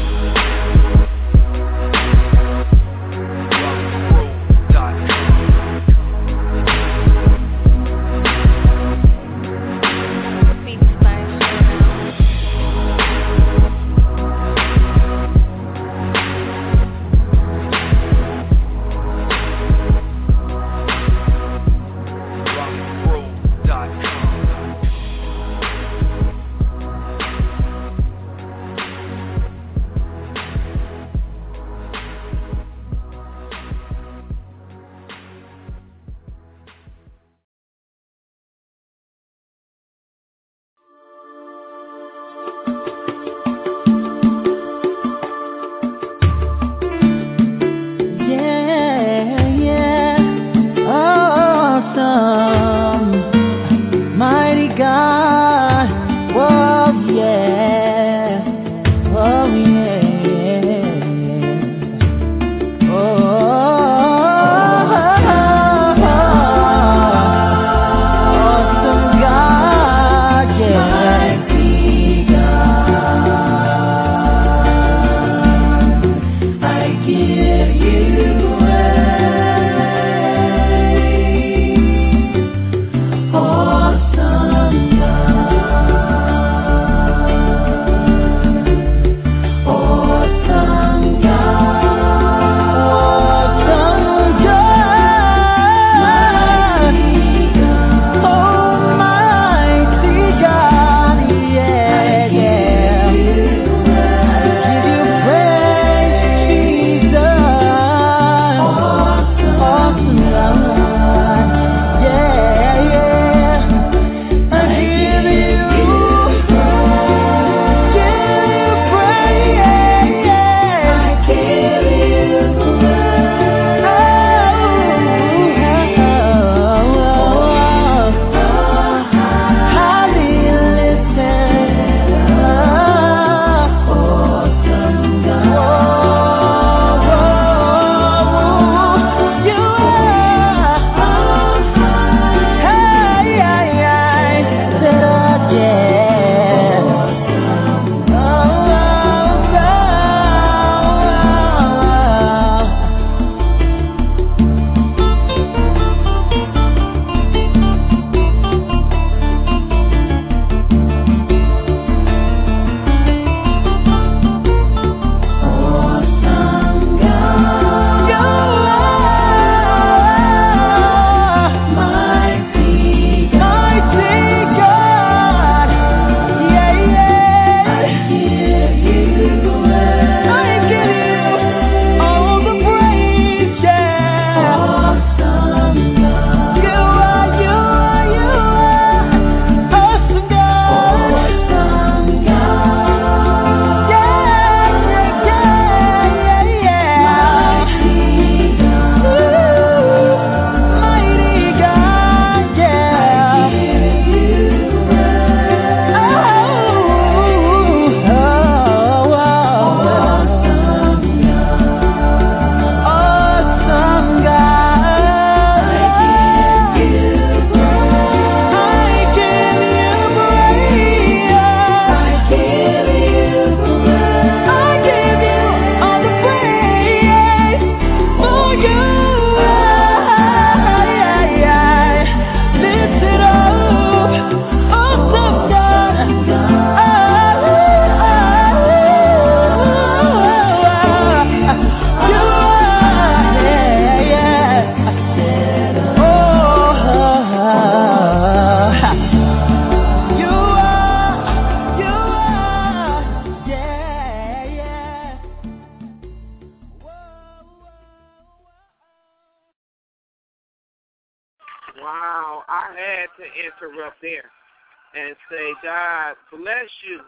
S9: Wow, I had to interrupt there and say, God bless you,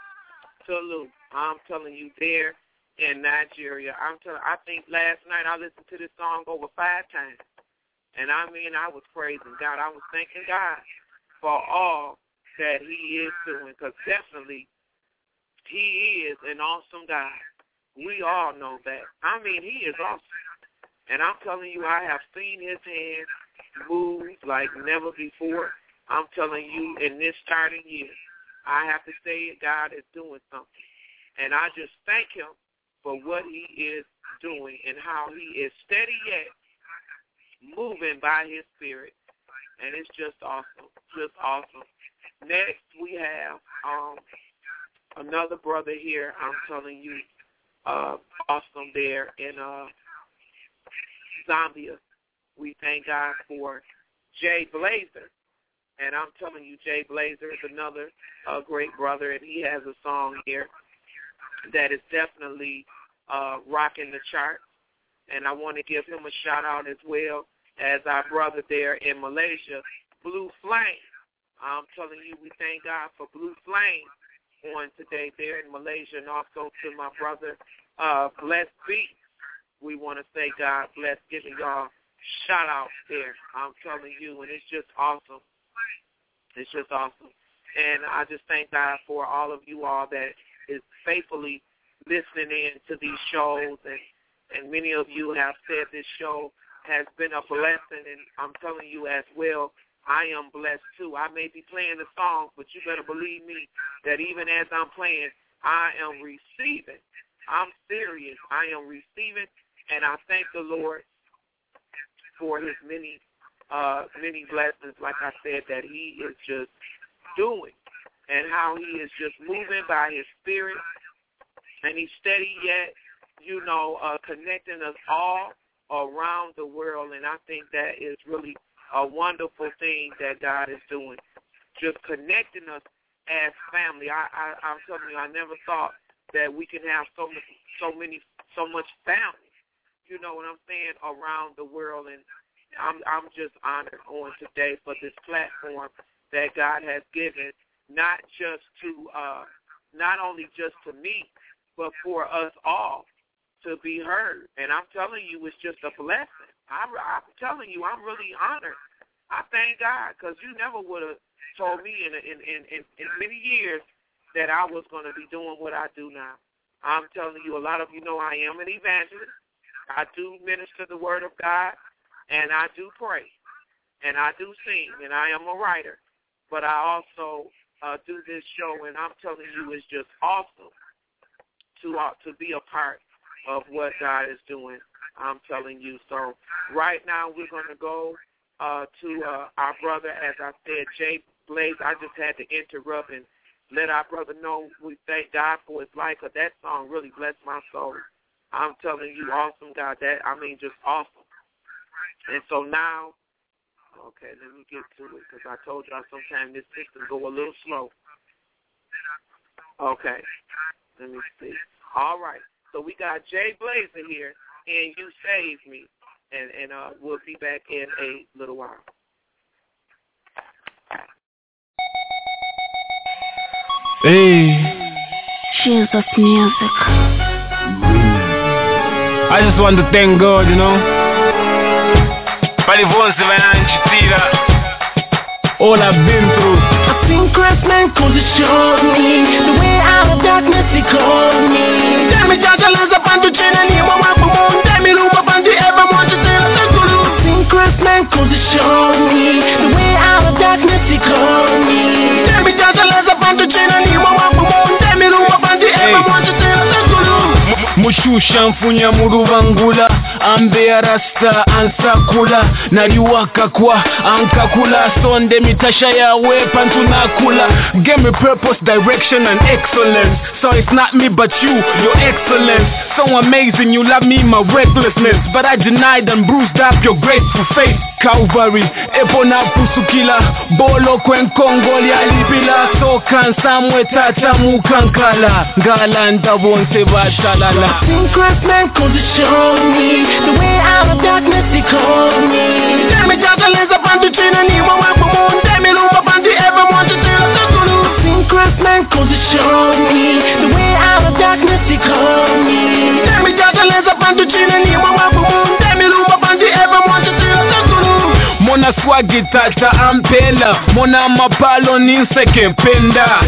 S9: Tolu. I'm telling you, there in Nigeria. I'm telling. I think last night I listened to this song over five times, and I mean I was praising God. I was thanking God for all that He is doing, because definitely He is an awesome God. We all know that. I mean, He is awesome, and I'm telling you, I have seen His hand move like never before. I'm telling you, in this starting year, I have to say God is doing something. And I just thank him for what he is doing and how he is steady yet moving by his spirit. And it's just awesome, just awesome. Next, we have um, another brother here, I'm telling you, uh, awesome there in uh, Zambia. We thank God for Jay Blazer. And I'm telling you, Jay Blazer is another uh, great brother, and he has a song here that is definitely uh, rocking the charts. And I want to give him a shout-out as well as our brother there in Malaysia, Blue Flame. I'm telling you, we thank God for Blue Flame on today there in Malaysia, and also to my brother, uh, Bless Beats. We want to say God bless, giving y'all shout-outs there. I'm telling you, and it's just awesome. It's just awesome. And I just thank God for all of you all that is faithfully listening in to these shows, and, and many of you have said this show has been a blessing, and I'm telling you as well, I am blessed too. I may be playing the songs, but you better believe me that even as I'm playing, I am receiving. I'm serious. I am receiving, and I thank the Lord for his many Uh, many blessings, like I said, that he is just doing, and how he is just moving by his spirit, and he's steady yet, you know, uh, connecting us all around the world, and I think that is really a wonderful thing that God is doing, just connecting us as family. I, I, I'm telling you, I never thought that we can have so many, so many, so much family, you know what I'm saying, around the world, and I'm I'm just honored on today for this platform that God has given, not just to, uh, not only just to me, but for us all to be heard. And I'm telling you, it's just a blessing. I, I'm telling you, I'm really honored. I thank God, because you never would have told me in, in, in, in, in many years that I was going to be doing what I do now. I'm telling you, a lot of you know I am an evangelist. I do minister the word of God. And I do pray, and I do sing, and I am a writer. But I also uh, do this show, and I'm telling you, it's just awesome to uh, to be a part of what God is doing. I'm telling you. So right now we're going to go uh, to uh, our brother, as I said, Jay Blaze. I just had to interrupt and let our brother know we thank God for his life, because that song really blessed my soul. I'm telling you, awesome God. That I mean, just awesome. And so now, okay, let me get to it, because I told y'all sometimes this system go a little slow. Okay, let me see. All right, so we got Jay Blazer here, and You Saved Me, and, and uh, we'll be back in a little while.
S16: Hey.
S14: Jesus music.
S16: I just want to thank God, you know. All I've been through.
S6: I think Christmas cause it showed me the way out of darkness he called me. Tell me Jaja lives up on the chain and he won't walk alone. Tell me look up on the ever want to tell us to do. I think Christmas cause it showed me the way out of darkness he called me. Tell me Jaja lives up on the chain and he won't walk alone. Tell me look up on the ever want to tell us to do.
S16: Mushusha mfunya murubangula ambe rasta ansakula naliwaka kwa ankakula sonde mitasha ya wepa tunakula. Give me purpose, direction and excellence. So it's not me but you, your excellence. So amazing, you love me, my recklessness, but I denied and bruised up your grateful faith. Calvary, epona pusukila bolo kwen kongoli alipila so kansamwe tata mukankala galanda wonse bashalala.
S6: Think Christmas cause it showed me the way out of darkness he called me. Tell me Jaja lives up on the chain and he won't walk alone. Tell me look up on the ever want to tell us to do. Think Christmas cause it showed me the way out of darkness he called me. Tell me Jaja lives up on the chain and he won't walk alone. Tell me look up on the ever want to tell us to do.
S16: Mona na swagi tata ampela mona mapalo ninseke penda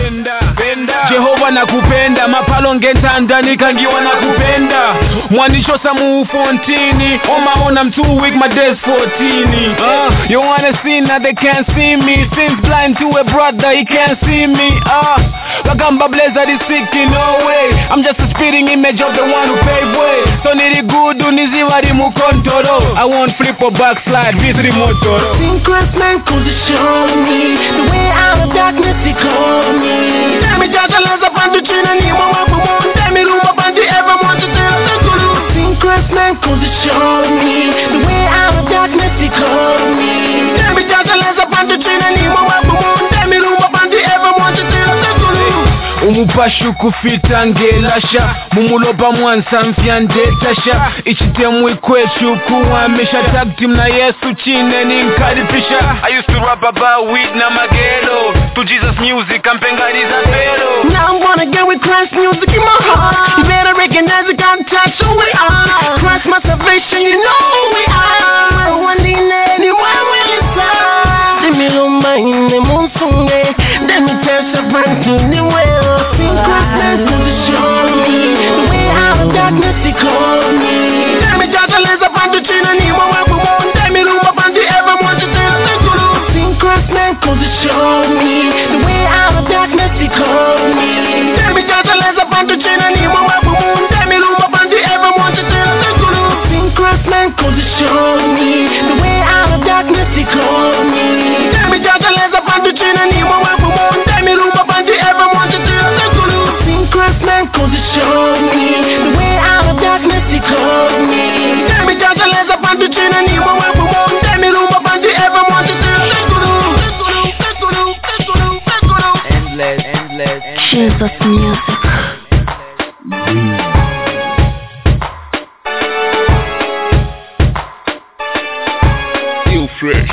S16: Jehova nakupenda mapalo ngentanda nikangiwa nakupenda mwanisho samu fontini omaona I'm too weak my days fourteen uh, you wanna see now they can't see me since blind to a brother he can't see me uh, Bagamba blazer is sick in no way I'm just a spitting image of the one who paved way so niri good uniziwari mukontoro I won't flip or backslide visri motoro
S6: Secret man cause it show me the way out of darkness he called me Demi jaja laza pandu china ni mwa wapu Demi rumba pandu ever want to tell the guru Secret man cause it show me the way out of darkness he called me Demi jaja laza pandu china ni mwa wapu Demi rumba pandu ever want to tell the guru
S16: umupashu kufita ngelasha mumulopa mwansa mfya ndetasha ichitemu ikwechu kuwamisha tag team na Yesu chine ninkaripisha I used to rap about weed na magelo to Jesus music kampengariza pero
S6: Now I'm gonna get with Christ music in my heart You better recognize it, can't touch who we are Christ my salvation, you know who we are One day anyone will inside Demi lumba ine munsunge Demi tesa bantu ni well Secret man cause it show me the way out of darkness he called me Demi jaja leza bantu china ni mwa wapu Demi lumba bantu ever want to tell the guru Secret man cause it show me the way out of darkness he called me Demi jaja leza bantu china ni mwa wapu Demi lumba bantu ever want to tell the guru Secret man cause it show me the way out of darkness he called me Demi jaja leza bantu china ni mwa wapu Demi lumba bantu ever want to tell the guru Secret man cause it show me the way out of darkness he called me Demi jaja leza bantu china ni mwa wapu Demi lumba bantu ever want to tell the guru
S17: Endless, endless, endless.
S14: Jesus music.
S16: Still fresh.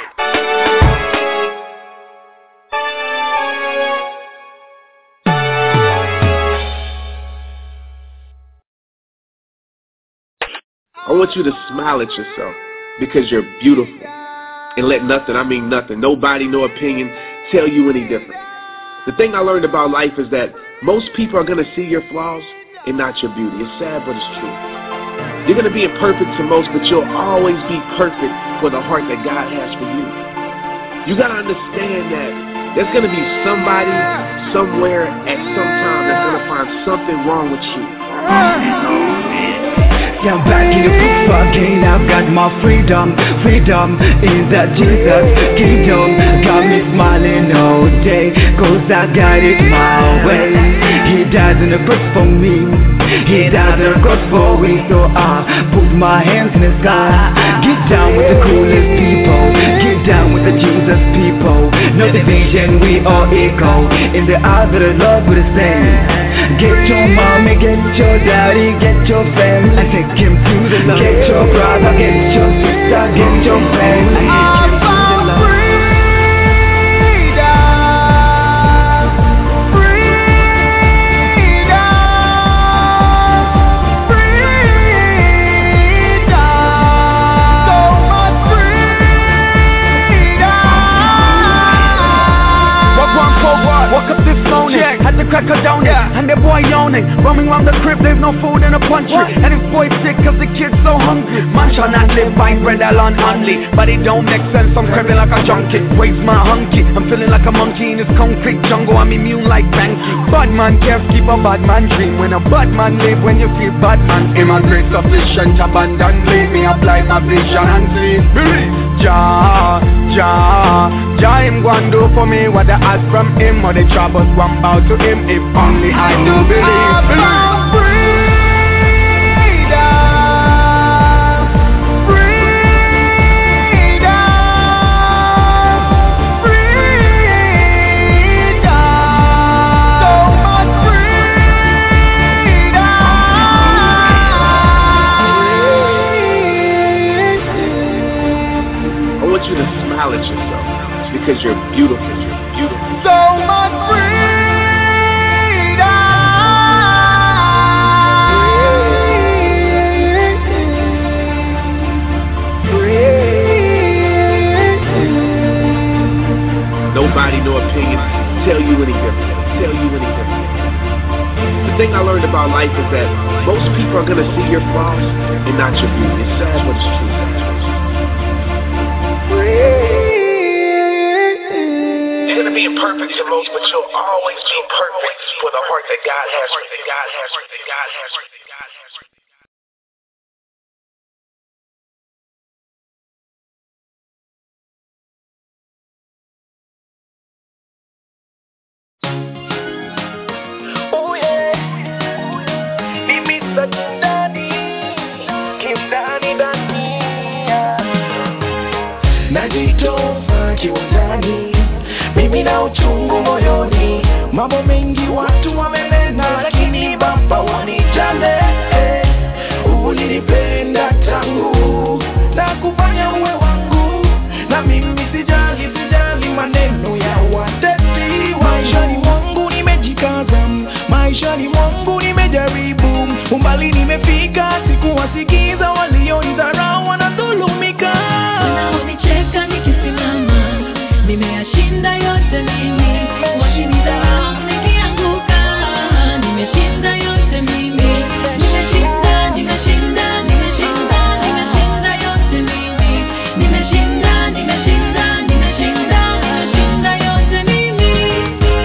S18: I want you to smile at yourself because you're beautiful. And let nothing, I mean nothing, nobody, no opinion, tell you any different. The thing I learned about life is that most people are going to see your flaws and not your beauty. It's sad, but it's true. You're going to be imperfect to most, but you'll always be perfect for the heart that God has for you. You got to understand that there's going to be somebody, somewhere, at some time that's going to find something wrong with you.
S19: Yeah, I'm back in the booth again. I've got my freedom, freedom in that Jesus kingdom. Got me smiling all day, cause I got it my way. He died on the cross for me, He died on the cross for me. So I put my hands in the sky. Get down with the coolest people, get down with the Jesus people. No division, we all equal. In the eyes of the Lord we're the same. Get your mommy, get your daddy, get your family, and take him to the Lord. Get your brother, get your sister, get your family, and take him to the Lord.
S4: Woke up this morning, yeah. Had to crack her down, yeah. And the boy yawning, roaming around the crib, there's no food in the pantry. What? And his boy sick cause the kid's so hungry. Man shall not live by bread alone only, but it don't make sense, I'm craving like a junkie. Raise my hunky, I'm feeling like a monkey in this concrete jungle, I'm immune like Banky. Bad man can't keep a bad man dream. When a bad man live, when you feel bad man, in my grace sufficient, abundantly, me apply my vision and see. Believe, Jah, Jah, Jah him go and do for me what I ask from him, or the troubles one bow to him. If only I do believe, believe.
S18: You to smile at yourself because you're beautiful. You're beautiful.
S4: So much freedom.
S18: Nobody, no opinion, tell you any different. Tell you any different. The thing I learned about life is that most people are gonna see your flaws and not your beauty. It's sad, but it's true.
S6: You're gonna be imperfect to most, but you'll always be perfect for the heart that God has for you. That God has for you. That God has for you. That God has for you.
S4: Najitoa kiwanjani, mimi na uchungu moyoni, mambo mengi watu wamenena, lakini Baba wanijale. Ulinipenda tangu na kufanya uwe wangu, na mimi sijali, sijali maneno ya watesi. Maishani mwangu nimejikaza, maishani mwangu nimejaribu, umbali nimefika, sikuwasikiza walionidharau wanadhulumika.
S11: Wanaonicheka nikisimama, nimeyashinda yote mimi, wakinidharau nikianguka, nimeshinda yote mimi, nimeshinda, nimeshinda, nimeshinda, nimeshinda yote mimi, nimeshinda, nimeshinda, nimeshinda, nimeshinda yote mimi.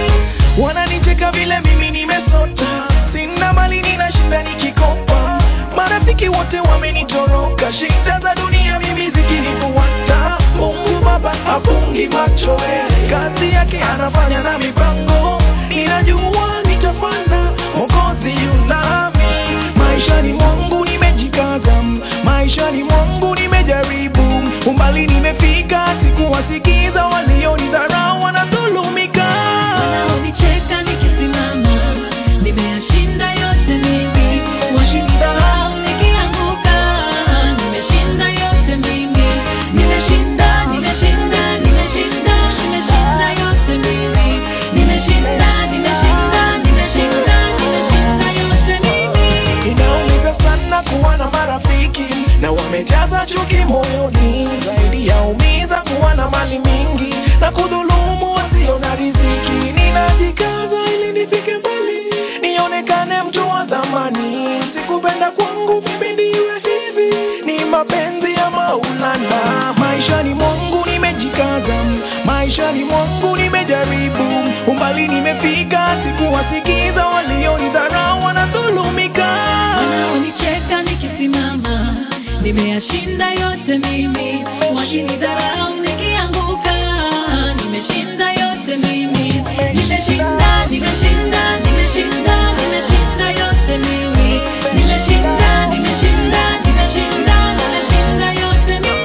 S4: Wananicheka vile mimi nimesota, sina mali ninashinda nikikopa, marafiki wote wamenitoroka, shida za dunia mimi zikinifuata. Mungu Baba hafungi macho, kazi yake anafanya na mipango, ninajua nitafanya, Mwokozi yunami. Maishani mwangu nimejikaza, maishani mwangu nimejaribu, umbali nimefika, sikuwasikiza walionidharau wanadhulumika.
S11: Wanaonicheka nikisimama, nimeyashinda yote mimi, wakinidharau nikianguka, nimeshinda yote mimi, nimeshinda, nimeshinda, nimeshinda, nimeshinda yote mimi, nimeshinda, nimeshinda, nimeshinda, nimeshinda yote mimi.
S4: Inaumiza sana kuwa na marafiki na wamejaza chuki moyoni, zaidi ya umiza kuwa na mali mingi na kudhulumu wasio na riziki. Ninajikaza ili nifike mbali, nionekane mtu wa zamani, sikupenda kwangu mimi ndiwe hivi, ni mapenzi ya Maulana. Maishani mwangu nimejikaza, maishani mwangu nimejaribu, umbali nimefika, sikuwasikiza walionidharau wanadhulumika.
S11: Wanaonicheka nikisimama, nimeyashinda yote mimi, wakinidharau nikianguka, nimeshinda yote mimi, nimeshinda, nimeshinda, nimeshinda, nimeshinda yote mimi, nimeshinda, nimeshinda, nimeshinda, nimeshinda yote mimi.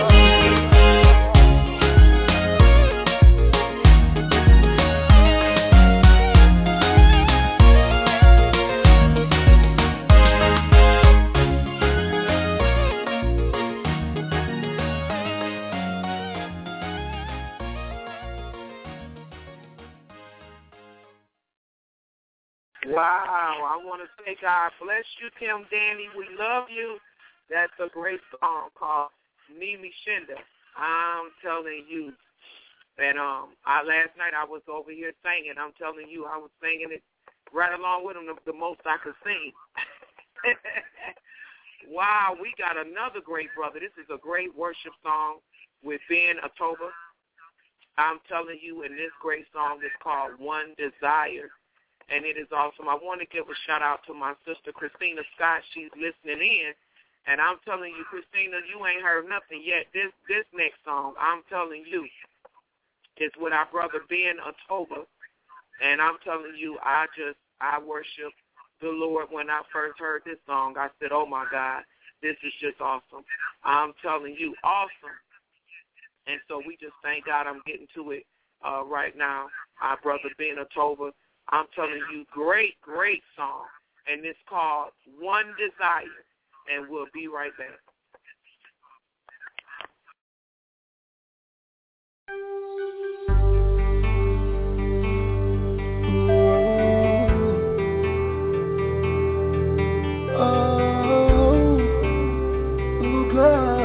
S9: Wow, I want to say God bless you, Tim Danny. We love you. That's a great song called Mimi Shinda. I'm telling you. And um, I, last night I was over here singing. I'm telling you, I was singing it right along with him, the, the most I could sing. Wow, we got another great brother. This is a great worship song with Ben Atoba. I'm telling you, and this great song is called One Desire. And it is awesome. I want to give a shout-out to my sister, Christina Scott. She's listening in. And I'm telling you, Christina, you ain't heard nothing yet. This this next song, I'm telling you, is with our brother Ben Atoba. And I'm telling you, I just, I worship the Lord. When I first heard this song, I said, oh, my God, this is just awesome. I'm telling you, awesome. And so we just thank God. I'm getting to it uh, right now. Our brother Ben Atoba. I'm telling you, great, great song. And it's called One Desire. And we'll be right back.
S4: Oh, God.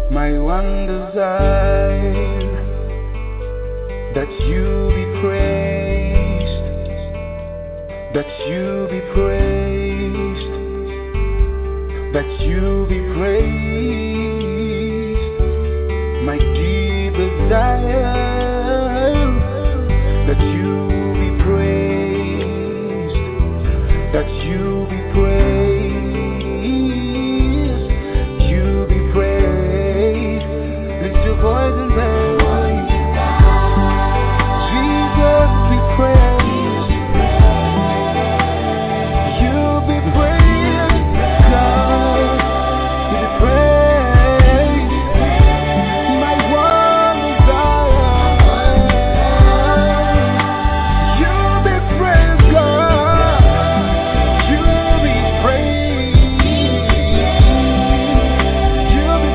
S10: My one desire, that you be praised, that you be praised, that you be praised. My deep desire, that you be praised, that you be praised, you be praised. Lift your voice and say, Jesus be praised, you be praised, God, you be praised. My one desire, you be praised, God, you be praised, you be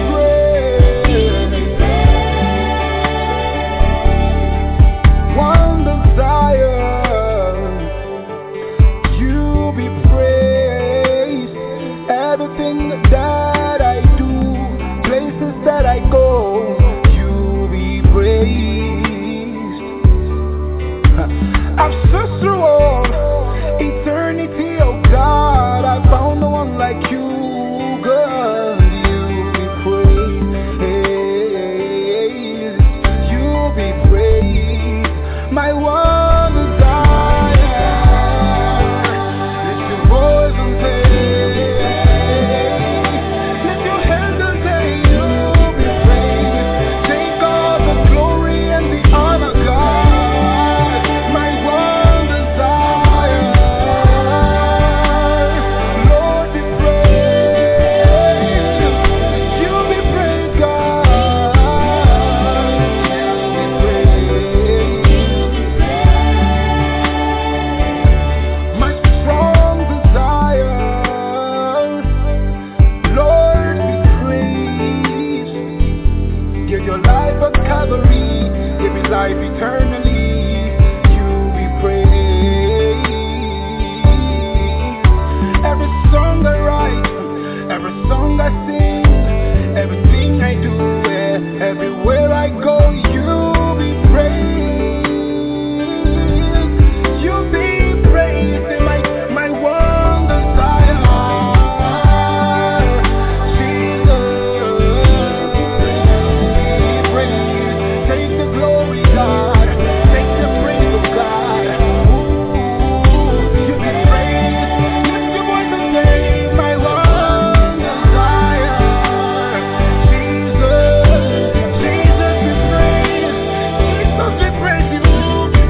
S10: praised. One desire, you be praised. Everything that I do, places that I go, you be praised. I've searched through all eternity, oh God, I found no one like you, God. You be praised, you be praised. My one desire, lift your voice and say, lift your hands and say, you be praised. Take all the glory and the honor, God. My one desire, Lord be praised, you be praised, God, you be praised. My strong desire, Lord be praised. Give your life at Calvary, give me life eternally. You be praised. Every song I write, every song I sing, everything I do, eh, everywhere I go, you be praised. You be praised. My my one desire, Jesus, be praised. Take the glory, God. Take the praise of God. Ooh, you be praised. Lift your voice and say, my one desire, Jesus, Jesus be praised. Jesus be praised. You be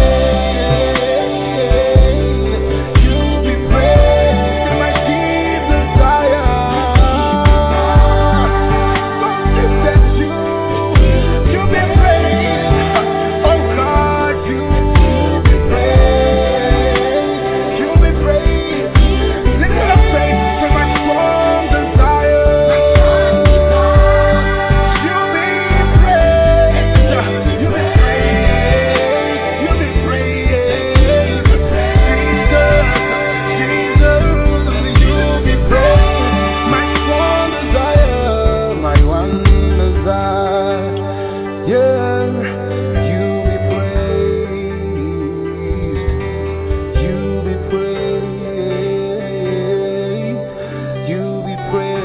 S10: praised. You be praised. My deep desire, something that you, you be praised. Oh God, you be praised. You be praised. Lift it up, praise to my strong desire. You be praised. You be praised. You be praised. Jesus, Jesus, you be praised. My strong desire, my one desire. Yeah, you be praised. You be praised. You be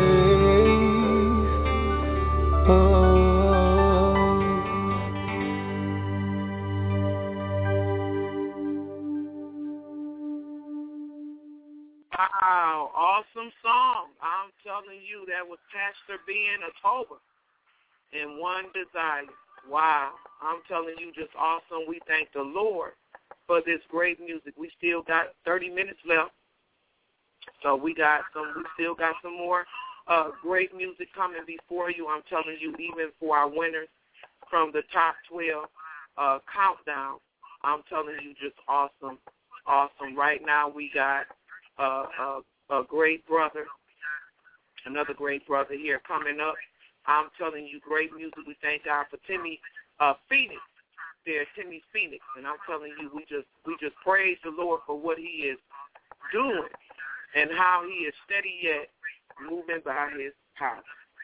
S10: praised. Oh.
S9: Wow, awesome song. I'm telling you, that was Pastor B in October and One Desire. Wow, I'm telling you, just awesome. We thank the Lord for this great music. We still got thirty minutes left, so we got some. We still got some more uh, great music coming before you. I'm telling you, even for our winners from the top twelve uh, countdown. I'm telling you, just awesome, awesome. Right now, we got uh, a, a great brother, another great brother here coming up. I'm telling you, great music. We thank God for Timmy uh, Phoenix. There, Timmy Phoenix, and I'm telling you, we just we just praise the Lord for what He is doing and how He is steady yet moving by His power.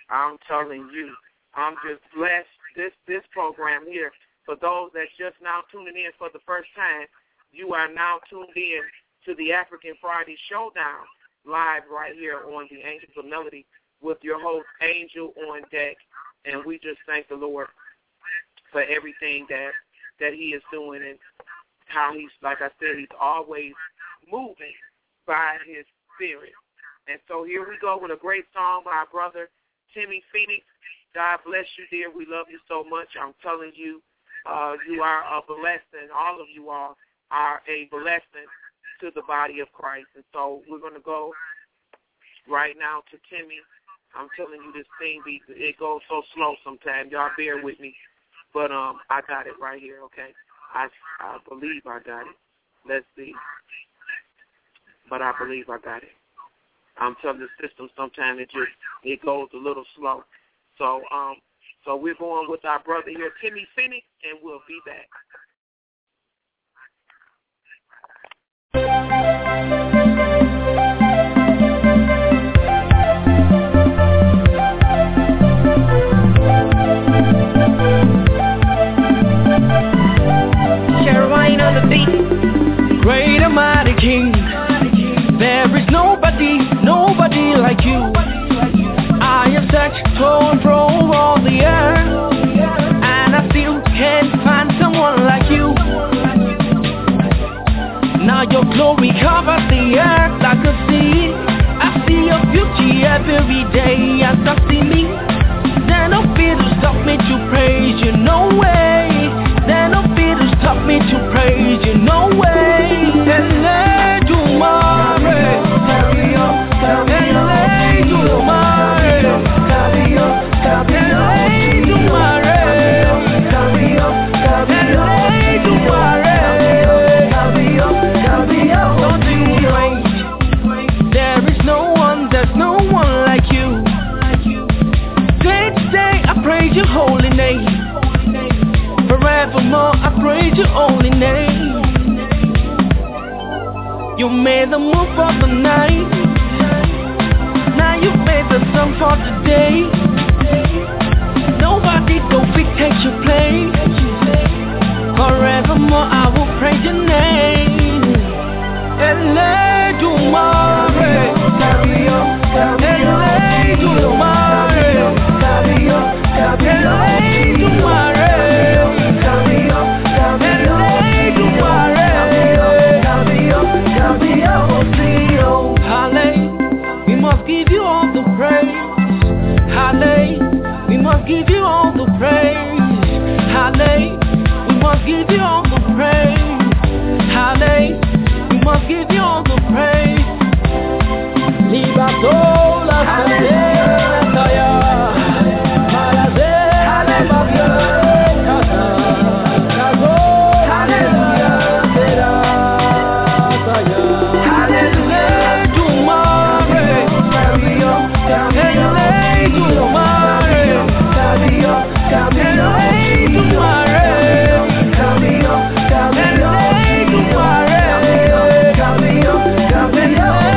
S9: I'm telling you, I'm just blessed. This this program here, for those that's just now tuning in for the first time, you are now tuned in to the African Friday Showdown live right here on the Angels of Melody with your host, Angel on Deck. And we just thank the Lord for everything that, that he is doing and how he's, like I said, he's always moving by his spirit. And so here we go with a great song by our brother, Timmy Phoenix. God bless you, dear. We love you so much. I'm telling you, uh, you are a blessing. All of you all are a blessing to the body of Christ. And so we're going to go right now to Timmy. I'm telling you, this thing, be, it goes so slow sometimes. Y'all bear with me. But um, I got it right here, okay? I, I believe I got it. Let's see. But I believe I got it. I'm telling the system sometimes it just it goes a little slow. So um so we're going with our brother here, Timmy Phoenix, and we'll be back.
S11: Share wine on the beat. Great and mighty King. There is nobody, nobody like you. I have searched to and fro all the earth, and I still can't find someone like you. Now your glory covers the earth like a sea. I see your beauty every day as I see me. There's no fear to stop me to praise you, no way. There's no fear to stop me to praise you, no way. And let you marry. Carry on, carry on, and let you marry. Carry on, carry on, and let you marry. Carry on, carry on, and let you marry. Carry on, carry on, don't you wait. There is no one, there's no one like you. Day to day I praise your holy name. Forevermore I praise your holy name. You made the move for the night. Now you made the song for today. Nobody don't dictate your place. Forevermore I will praise your name. And let you marry. Carry on, carry on, and let you marry. Carry on, carry on, and let you marry. Carry on, carry on, and let you marry. Carry on, carry on, carry on. Halle, we must give you all the praise. Halle, we must give you all the praise. Halle, we must give you all the praise. Halle, we must give you all the praise. Libatola Sandaya, Malazela Babia, Kazo, Hallelujah, Hallelujah, Tumare, carry on, carry on, Tumare, carry on, carry on, Tumare, carry on, carry on, Tumare, carry on, carry on.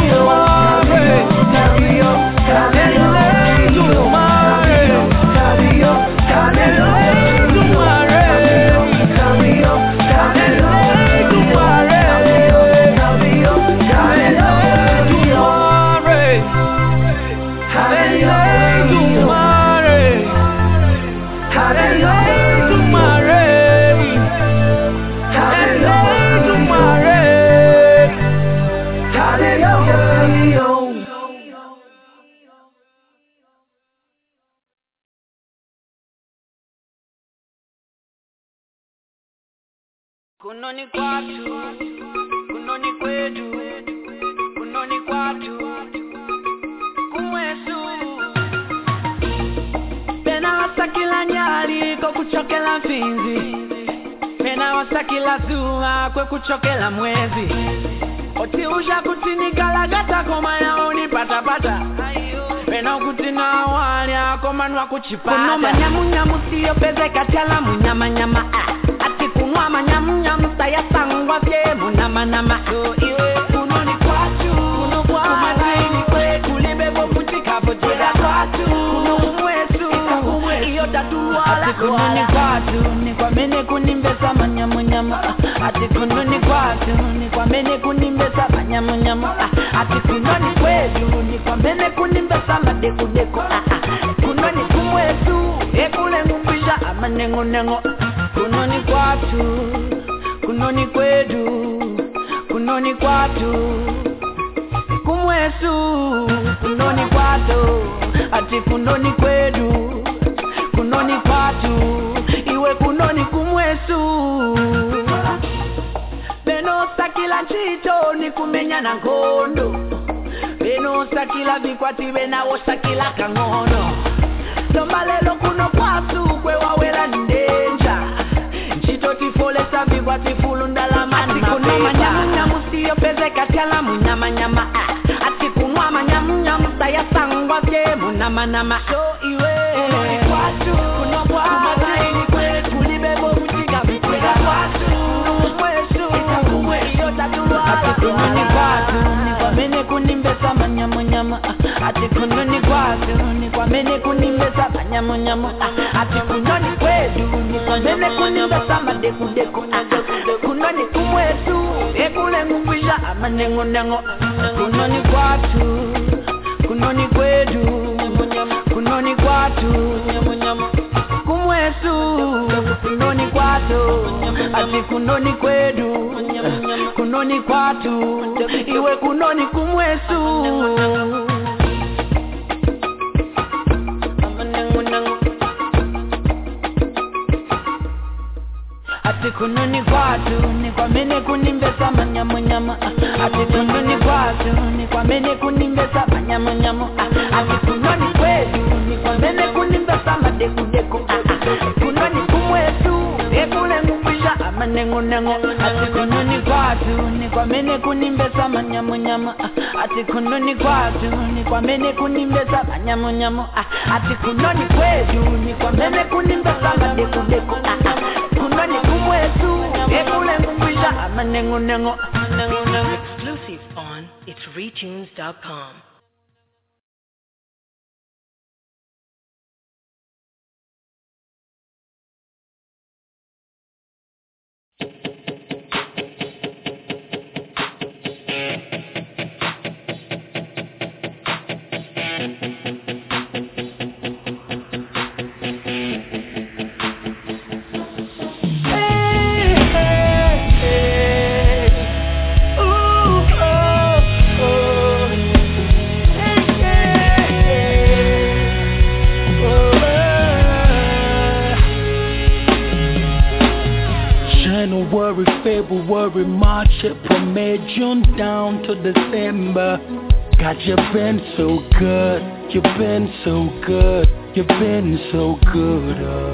S5: Kunoni kwatu, kunoni kwetu, kunoni kwatu, kumwesu. Pena wasakila nyari kwa kuchokela finzi. Pena wasakila zuwa kwa kuchokela mwezi. Oti usha kutini galagata koma ya oni pata pata. Pena kutina wali akoma nwa kuchipata. Kuno manyamu nyamu siyo peze katela munyama nyama ah. Ati kunwa manyamu nyamu saya sangwa fye munama nama so iwe. Kuno ni kwatu, kuno kwa kumazini kwe kulibe bofuti kapote da kwatu. ati kunoni kwatu ni kwa mene kunimbesa manyamu nyamu ati kunoni kwatu ni kwa mene kunimbesa manyamu nyamu ati kunoni kwetu ni kwa mene kunimbesa madeku deku kunoni kumwetu ekule ngumbisha amanengo nengo kunoni kwatu kunoni kwetu kunoni kwatu kumwetu kunoni kwatu ati kunoni kwetu kunoni kwatu iwe kunoni kumwesu beno sakila nchito ni kumenya na ngondo beno sakila bikwati bena wo sakila kangono lombalelo kuno kwasu kwe wawela ndenja nchito tifole sabi kwati fulu ndalama ati kuna manyamu nyamu siyo peze katyala munyama nyama ati kunwa manyamu nyamu saya sangwa ke munama nama so iwe kunoni kwatu kuno kwatu ni kwetu libebo mutiga mutiga kwatu kumwesu iyo tatuwa ati kunoni kwatu ni kwa mene kunimbesa manyamu nyamu ati kunoni kwatu ni kwa mene kunimbesa manyamu nyamu ati kunoni kwetu ni kwa mene kunimbesa madeku deku kunoni kumwesu ekule ngumbisha amanengo nengo kunoni kwatu kunoni kwetu kunoni kwatu kumwesu kunoni kwatu ati kunoni kwetu kunoni kwatu iwe kunoni kumwesu ati kunoni kwatu ni kwa mene kunimbesa manyamu nyamu ati kunoni kwatu ni kwa mene kunimbesa manyamu nyamu ati kunoni kwetu ni kwa mene kunimbesa madeku deku kunoni kumwetu ekule ngumbisha amanengo nengo ati kunoni kwatu ni kwa mene kunimbesa manyamu nyamu ati kunoni kwatu ni kwa mene kunimbesa manyamu nyamu ati kunoni kwetu ni kwa mene kunimbesa madeku deku kunoni kumwetu ekule ngumbisha amanengo nengo
S1: exclusive on its retunes dot com.
S6: February, March, April, May, June down to December. God, you've been so good, you've been so good, you've been so good. Oh.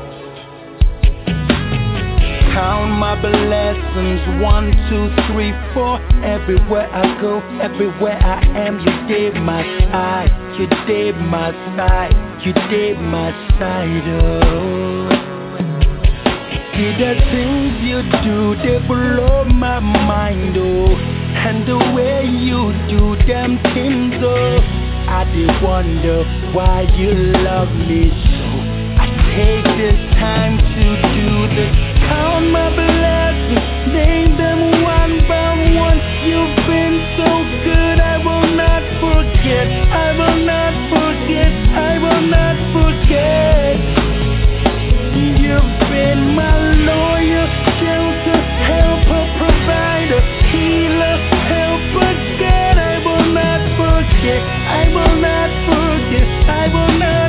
S6: Count my blessings, one, two, three, four. Everywhere I go, everywhere I am, you gave my side, you gave my side, you gave my side. Oh. See the things you do, they blow my mind, oh. And the way you do them things, oh. I did wonder why you love me so. I take this time to do this. Count my blessings, name them one by one. You've been so good, I will not forget. I will not forget, I will not forget. You've been my lawyer, shelter, helper, provider, healer, helper, God. I will not forget, I will not forget, I will not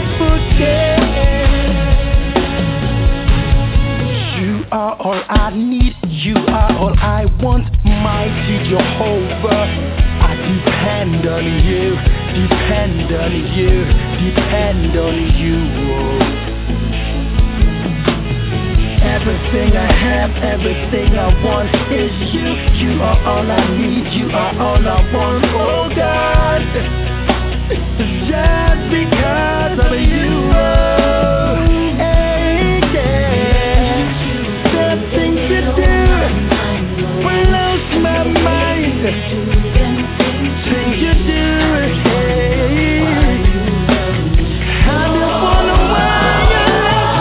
S6: forget. You are all I need, you are all I want, mighty Jehovah. I depend on you, depend on you, depend on you. Oh. Everything I have, everything I want is you. You are all I need, you are all I want, oh God. Just because of you, oh, hey, yeah. The things you do blows my mind. Things you do, hey. I just wanna why you love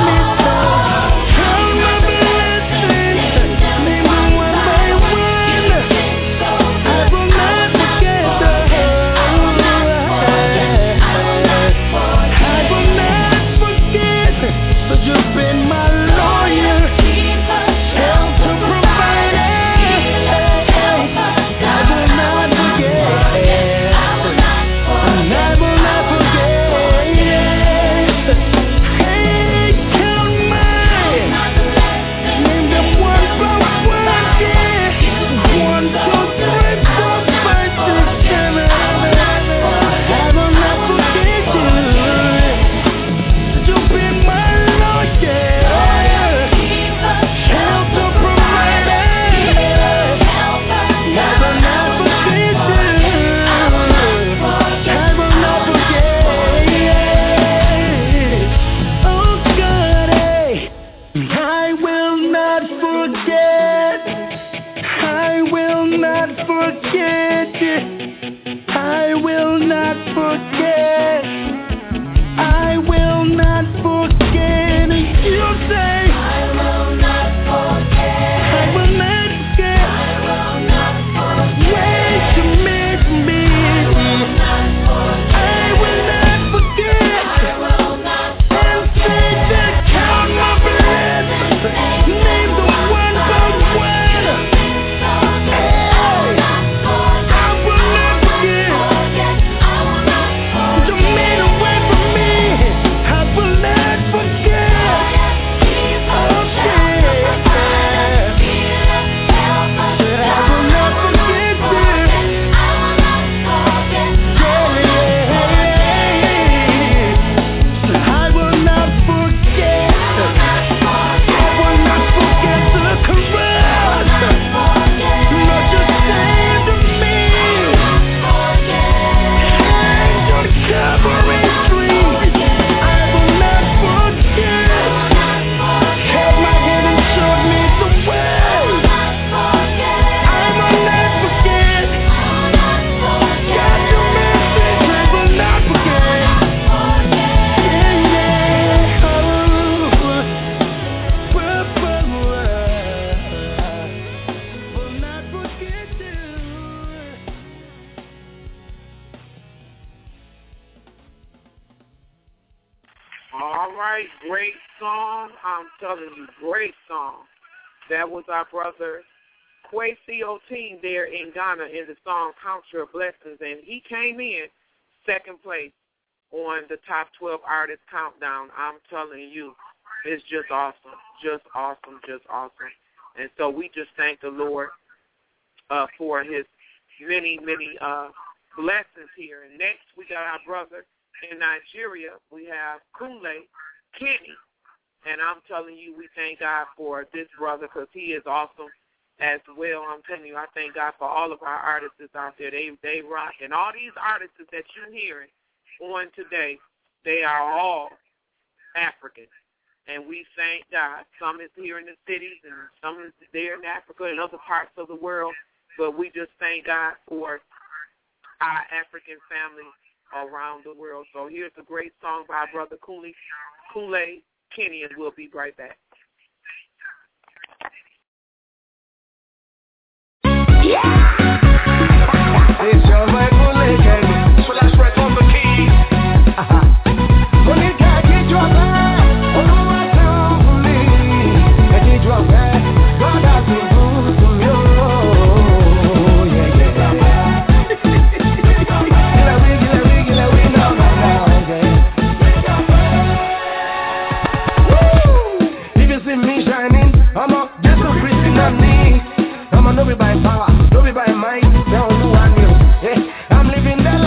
S9: All right, great song. I'm telling you, great song. That was our brother Kwesi Otin there in Ghana in the song Count Your Blessings, and he came in second place on the top twelve artist countdown. I'm telling you, it's just awesome, just awesome, just awesome. And so we just thank the Lord uh, for his many, many uh, blessings here. And next we got our brother in Nigeria. We have Kunle Kenny. And I'm telling you, we thank God for this brother because he is awesome as well. I'm telling you, I thank God for all of our artists out there. They they rock. And all these artists that you're hearing on today, they are all African. And we thank God. Some is here in the cities and some is there in Africa and other parts of the world. But we just thank God for our African family around the world. So here's a great song by Brother Kunle, Kunle Kenny, and we'll be right back.
S6: It's your boy Kunle Kenny. So let's break on the keys. Kunle Kenny, drop it. Oh, no, I tell for me. Kenny, drop it. God has been good to me. Oh, yeah, yeah. Gila we, gila we, gila we, now, now, now, yeah. If you see me shining, I'm a Jesus Christ in me. I'm a no be by power, no be by might. I'm living the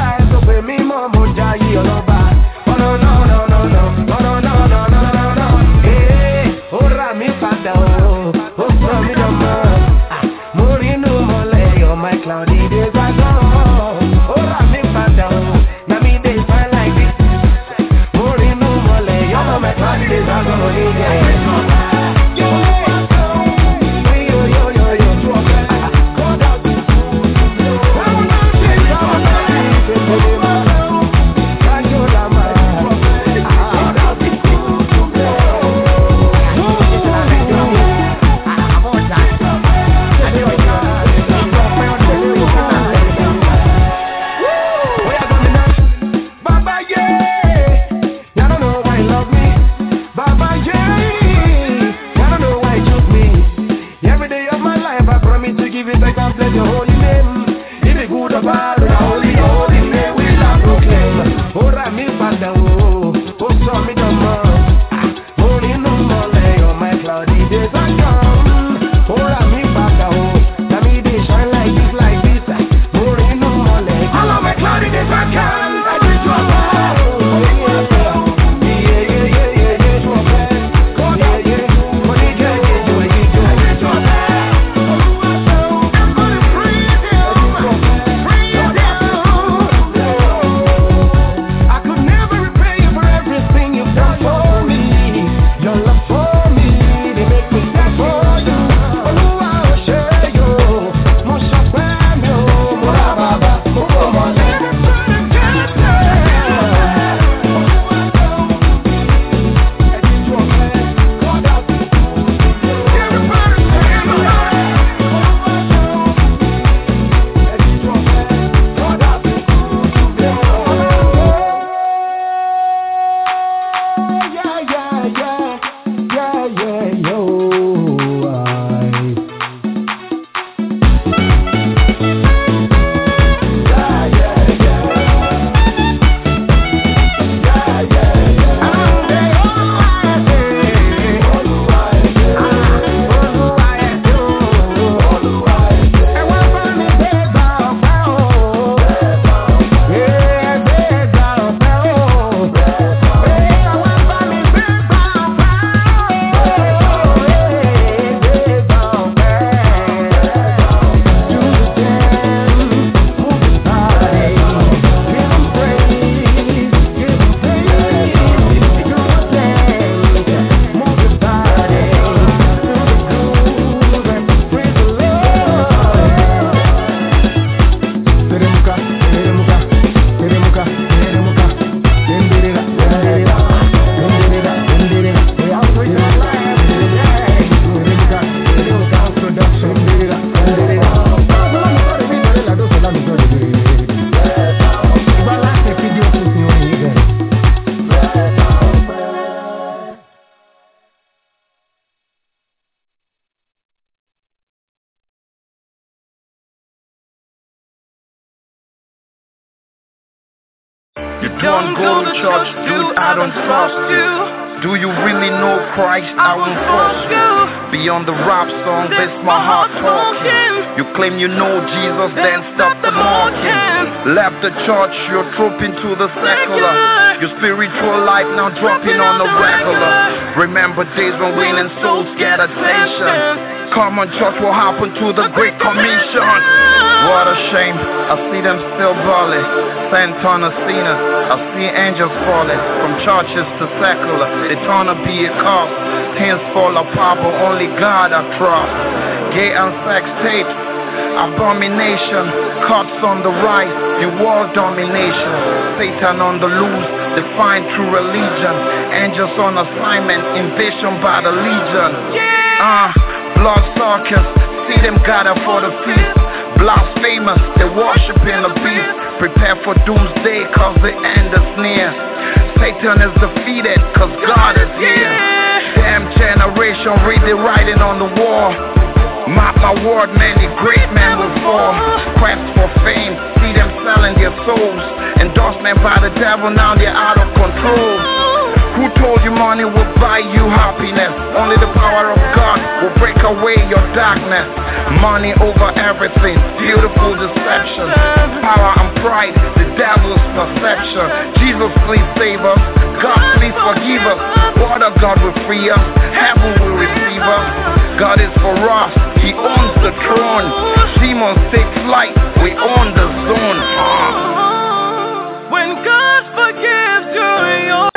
S20: don't go to church, dude, I don't trust you. Do you really know Christ? I won't force you. Beyond the rap song, this my heart talking. You claim you know Jesus, then stop the mocking. Left the church, you're trooping to the secular. Your spiritual life now dropping on the regular. Remember days when winning souls get attention. Come on, church, what happened to the Great Commission? What a shame, I see them still balling. Sent on a sinners, I see angels falling. From churches to secular, they turn to be a cost. Things fall apart, but only God I trust. Gay and sex tape, abomination. Cuts on the rise, the world domination. Satan on the loose, defined through religion. Angels on assignment, invasion by the legion. Ah. Uh, Blood suckers, see them gather for the feast. Blasphemous, they worship in the beast. Prepare for doomsday, cause the end is near. Satan is defeated, cause God is here. Damn generation, read the writing on the wall. Mark my word, many great men will fall. Quest for fame, see them selling their souls. Endorsement by the devil, now they're out of control. Who told you money will buy you happiness? Only the power of God will break away your darkness. Money over everything, beautiful deception. Power and pride, the devil's perception. Jesus, please save us. God, please forgive us. Word of God will free us. Heaven will receive us. God is for us. He owns the throne. Demons take flight. We own the zone. Uh.
S11: When God forgives you your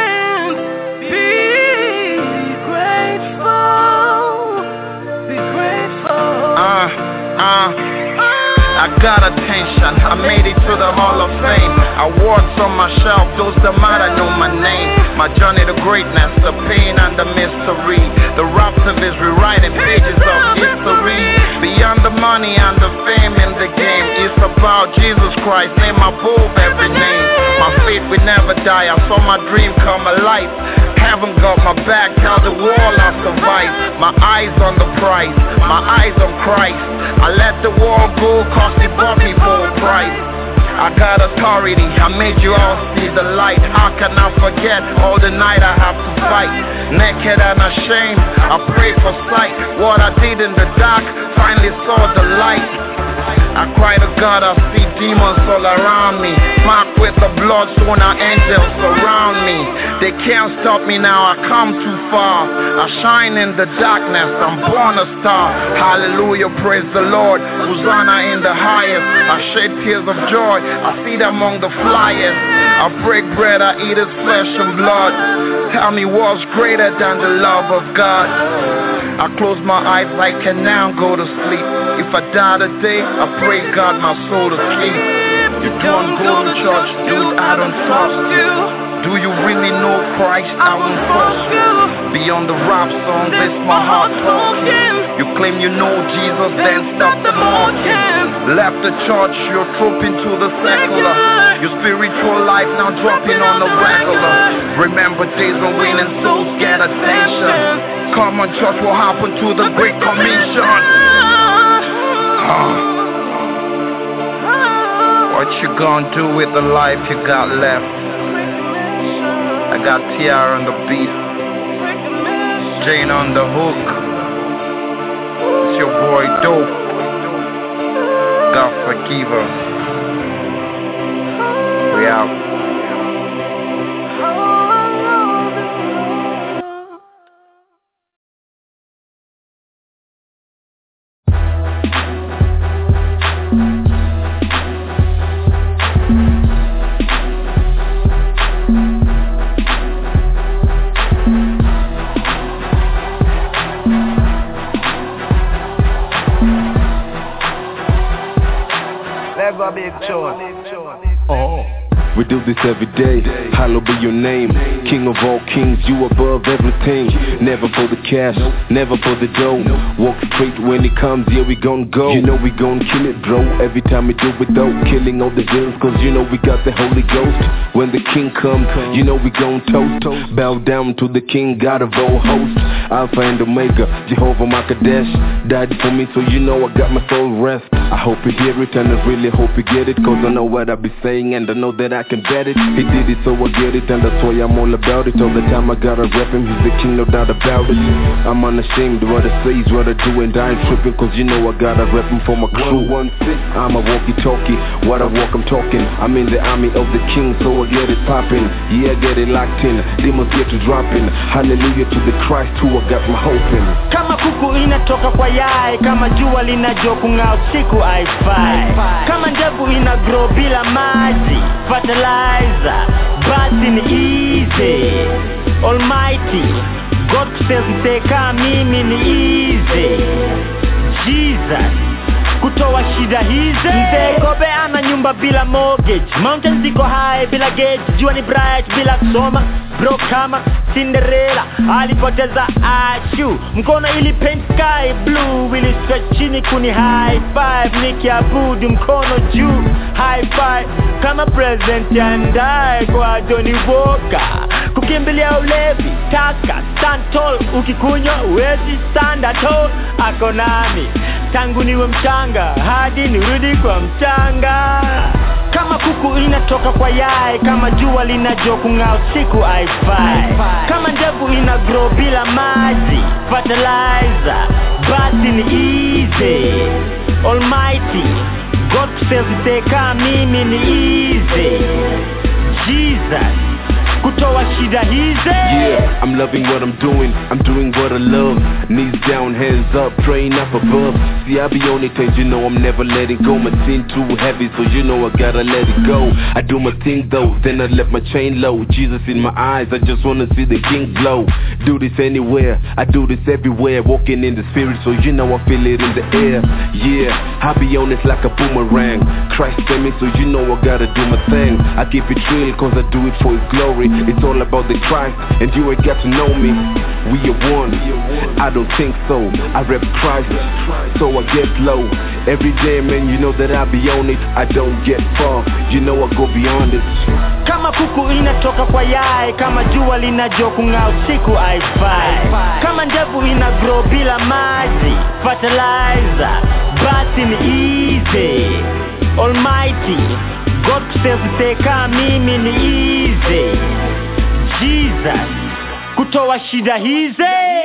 S20: Uh, I got attention, I made it to the Hall of Fame. Awards on my shelf, those that matter know my name. My journey to greatness, the pain and the mystery. The rapture is rewriting pages of history. Beyond the money and the fame in the game, it's about Jesus Christ, name above every name. My faith will never die, I saw my dream come alive. Haven't got my back, tell the wall I survive. My eyes on the prize, my eyes on Christ. I let the wall go, cause he bought me for a price. I got authority, I made you all see the light. How can I forget all the night I have to fight? Naked and ashamed, I pray for sight. What I did in the dark, finally saw the light. I cry to God, I see demons all around me. Marked with the blood, so now angels surround me. They can't stop me now, I come too far. I shine in the darkness, I'm born a star. Hallelujah, praise the Lord, Hosanna in the highest. I shed tears of joy, I see them among the flyers. I break bread, I eat his flesh and blood. Tell me what's greater than the love of God. I close my eyes, I can now go to sleep. If I die today, I pray God my soul to keep. You don't go to church, dude, I don't trust you. Do you really know Christ? I won't force you. Beyond the rap song, this my heart talking. You claim you know Jesus, then stop the mocking. Left the church, you're trooping to the secular. Your spiritual life now dropping on the regular. Remember days when winning souls get attention. Come on, church, what happened to the Great Commission? Uh. What you gonna do with the life you got left? I got T R on the beat, Jane on the hook. It's your boy Dope. God forgive us. We out.
S21: Oh. We do this every day, hallowed be your name. King of all kings, you above everything. Never for the cash, never for the dough. Walk straight when it comes, yeah we gon' go. You know we gon' kill it bro, every time we do it though. Killing all the villains cause you know we got the Holy Ghost. When the king comes, you know we gon' toast. Bow down to the king, God of all hosts. Alpha and Omega, Jehovah Makadesh. Died for me so you know I got my soul rest. I hope you hear it and I really hope you get it, cause I know what I be saying and I know that I can bet it. He did it so I get it and that's why I'm all about it. All the time I gotta rep him, he's the king, no doubt about it. I'm unashamed, what I say is what I do, and I ain't tripping, cause you know I gotta rep him for my crew. I'm a walkie-talkie, what I walk I'm talking. I'm in the army of the king, so I get it popping. Yeah, I get it locked in, demons get to dropping. Hallelujah to the Christ who I got my hope in.
S7: Kama kuku inatoka kwa yai, kama jua linajua kung'aa usiku haifai. Kama ndevu ina grow bila maji, fertilizer, basi ni easy. Almighty God says mteka mimi ni easy. Jesus kutoa shida hizi. Mzee Kobe ana nyumba bila mortgage, mountains ziko high bila gauge, jua ni bright bila kusoma. Bro kama Cinderella alipoteza ashu, mkono ili paint sky blue, ili stretch chini kuni high five, nikiabudu mkono juu high five. Kama present yandai kwa Johnny Walker, kukimbilia ulevi taka stand tall, ukikunywa uwezi stand at all. Ako nami tangu niwe mchanga hadi nirudi kwa mchanga. Kama kuku inatoka kwa yai, kama jua linajua kung'aa usiku haifai. Kama ndevu ina grow bila maji, fertilizer, basi ni easy. Almighty God says mteka mimi ni easy. Jesus kutoa shida hizi.
S21: Yeah, I'm loving what I'm doing, I'm doing what I love. Knees down, hands up, praying up above. See, I be on it and you know I'm never letting go. My sin too heavy, so you know I gotta let it go. I do my thing though, then I let my chain low. Jesus in my eyes, I just wanna see the king glow. Do this anywhere, I do this everywhere. Walking in the spirit, so you know I feel it in the air. Yeah, I be on it like a boomerang. Christ sent me, so you know I gotta do my thing. I keep it real, cause I do it for his glory. It's all about the Christ, and you ain't got to know me. We are one, I don't think so. I rep Christ, so I get low. Every day, man, you know that I be on it. I don't get far, you know I go beyond it.
S7: Kama kuku inatoka kwa yai, kama jua linajua kung'aa usiku haifai. Kama ndevu ina grow bila maji, fertilizer, basi ni easy. Almighty God says mteka mimi ni easy. Jesus kutoa shida hizi.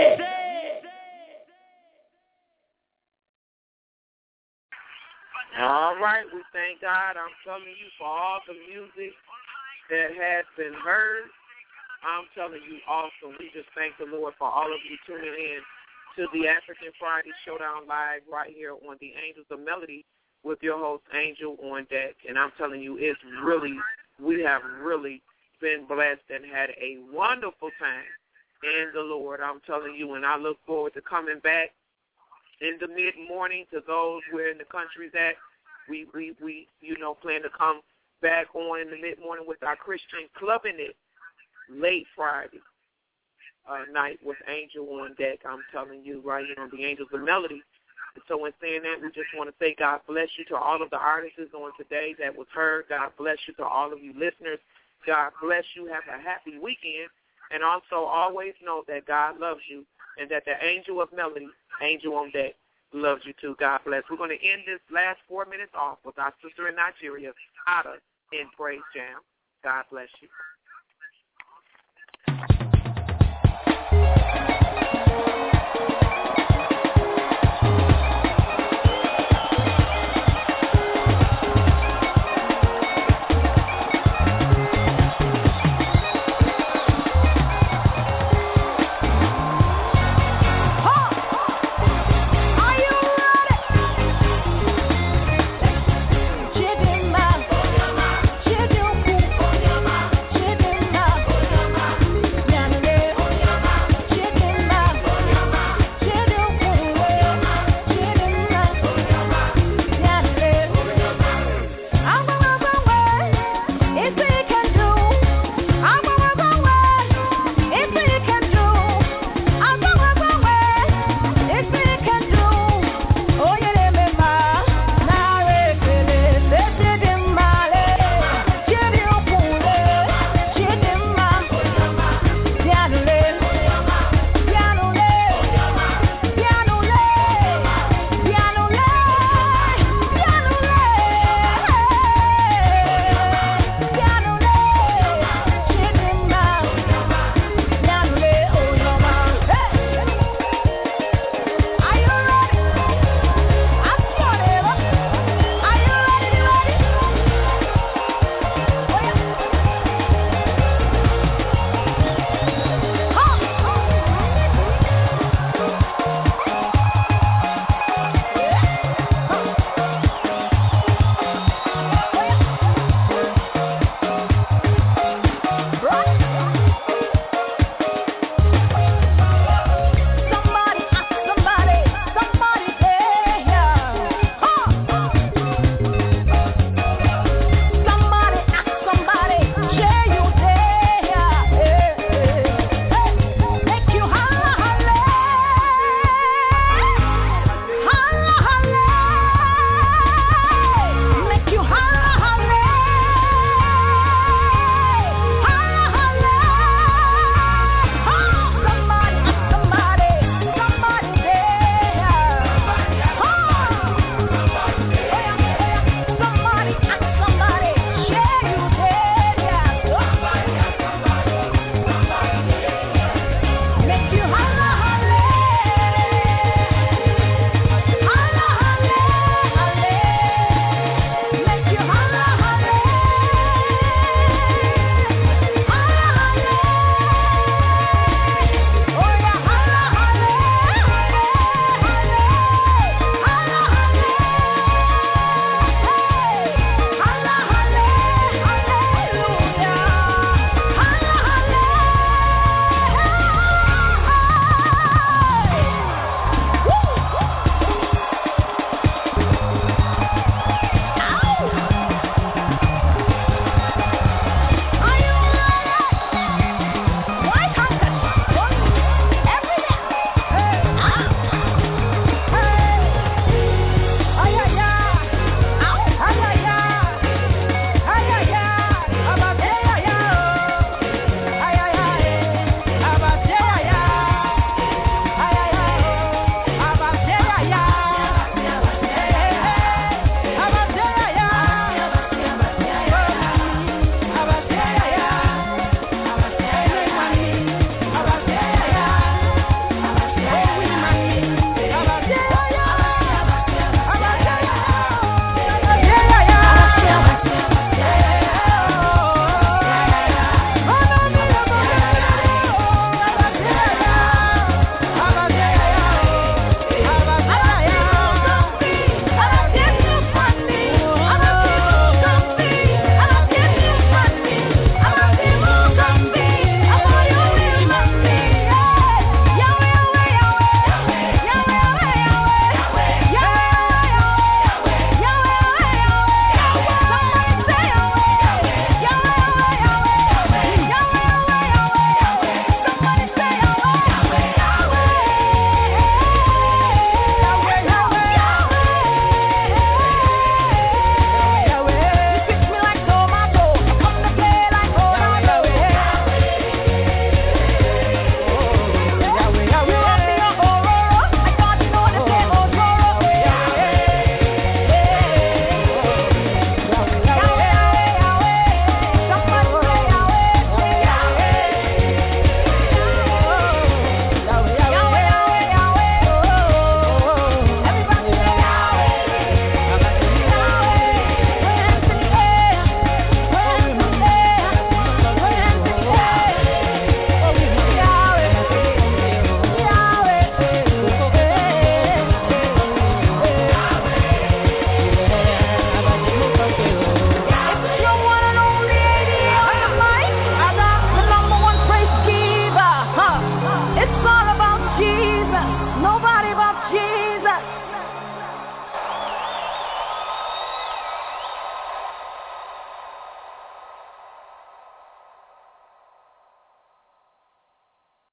S9: All right, we thank God. I'm telling you for all the music that has been heard. I'm telling you, awesome. We just thank the Lord for all of you tuning in to the African Friday Showdown Live right here on the Angels of Melody with your host, Angel on Deck. And I'm telling you, it's really, we have really been blessed and had a wonderful time in the Lord. I'm telling you, and I look forward to coming back in the mid-morning to those where in the country that we, we, we, you know, plan to come back on in the mid-morning with our Christian Clubbing It late Friday uh, night with Angel on Deck. I'm telling you, right here on the Angels of Melody. And so in saying that, we just want to say God bless you to all of the artists on today that was heard. God bless you to all of you listeners. God bless you. Have a happy weekend. And also always know that God loves you and that the Angel of Melody, Angel on Deck, loves you too. God bless. We're going to end this last four minutes off with our sister in Nigeria, Ada, in Praise Jam. God bless you.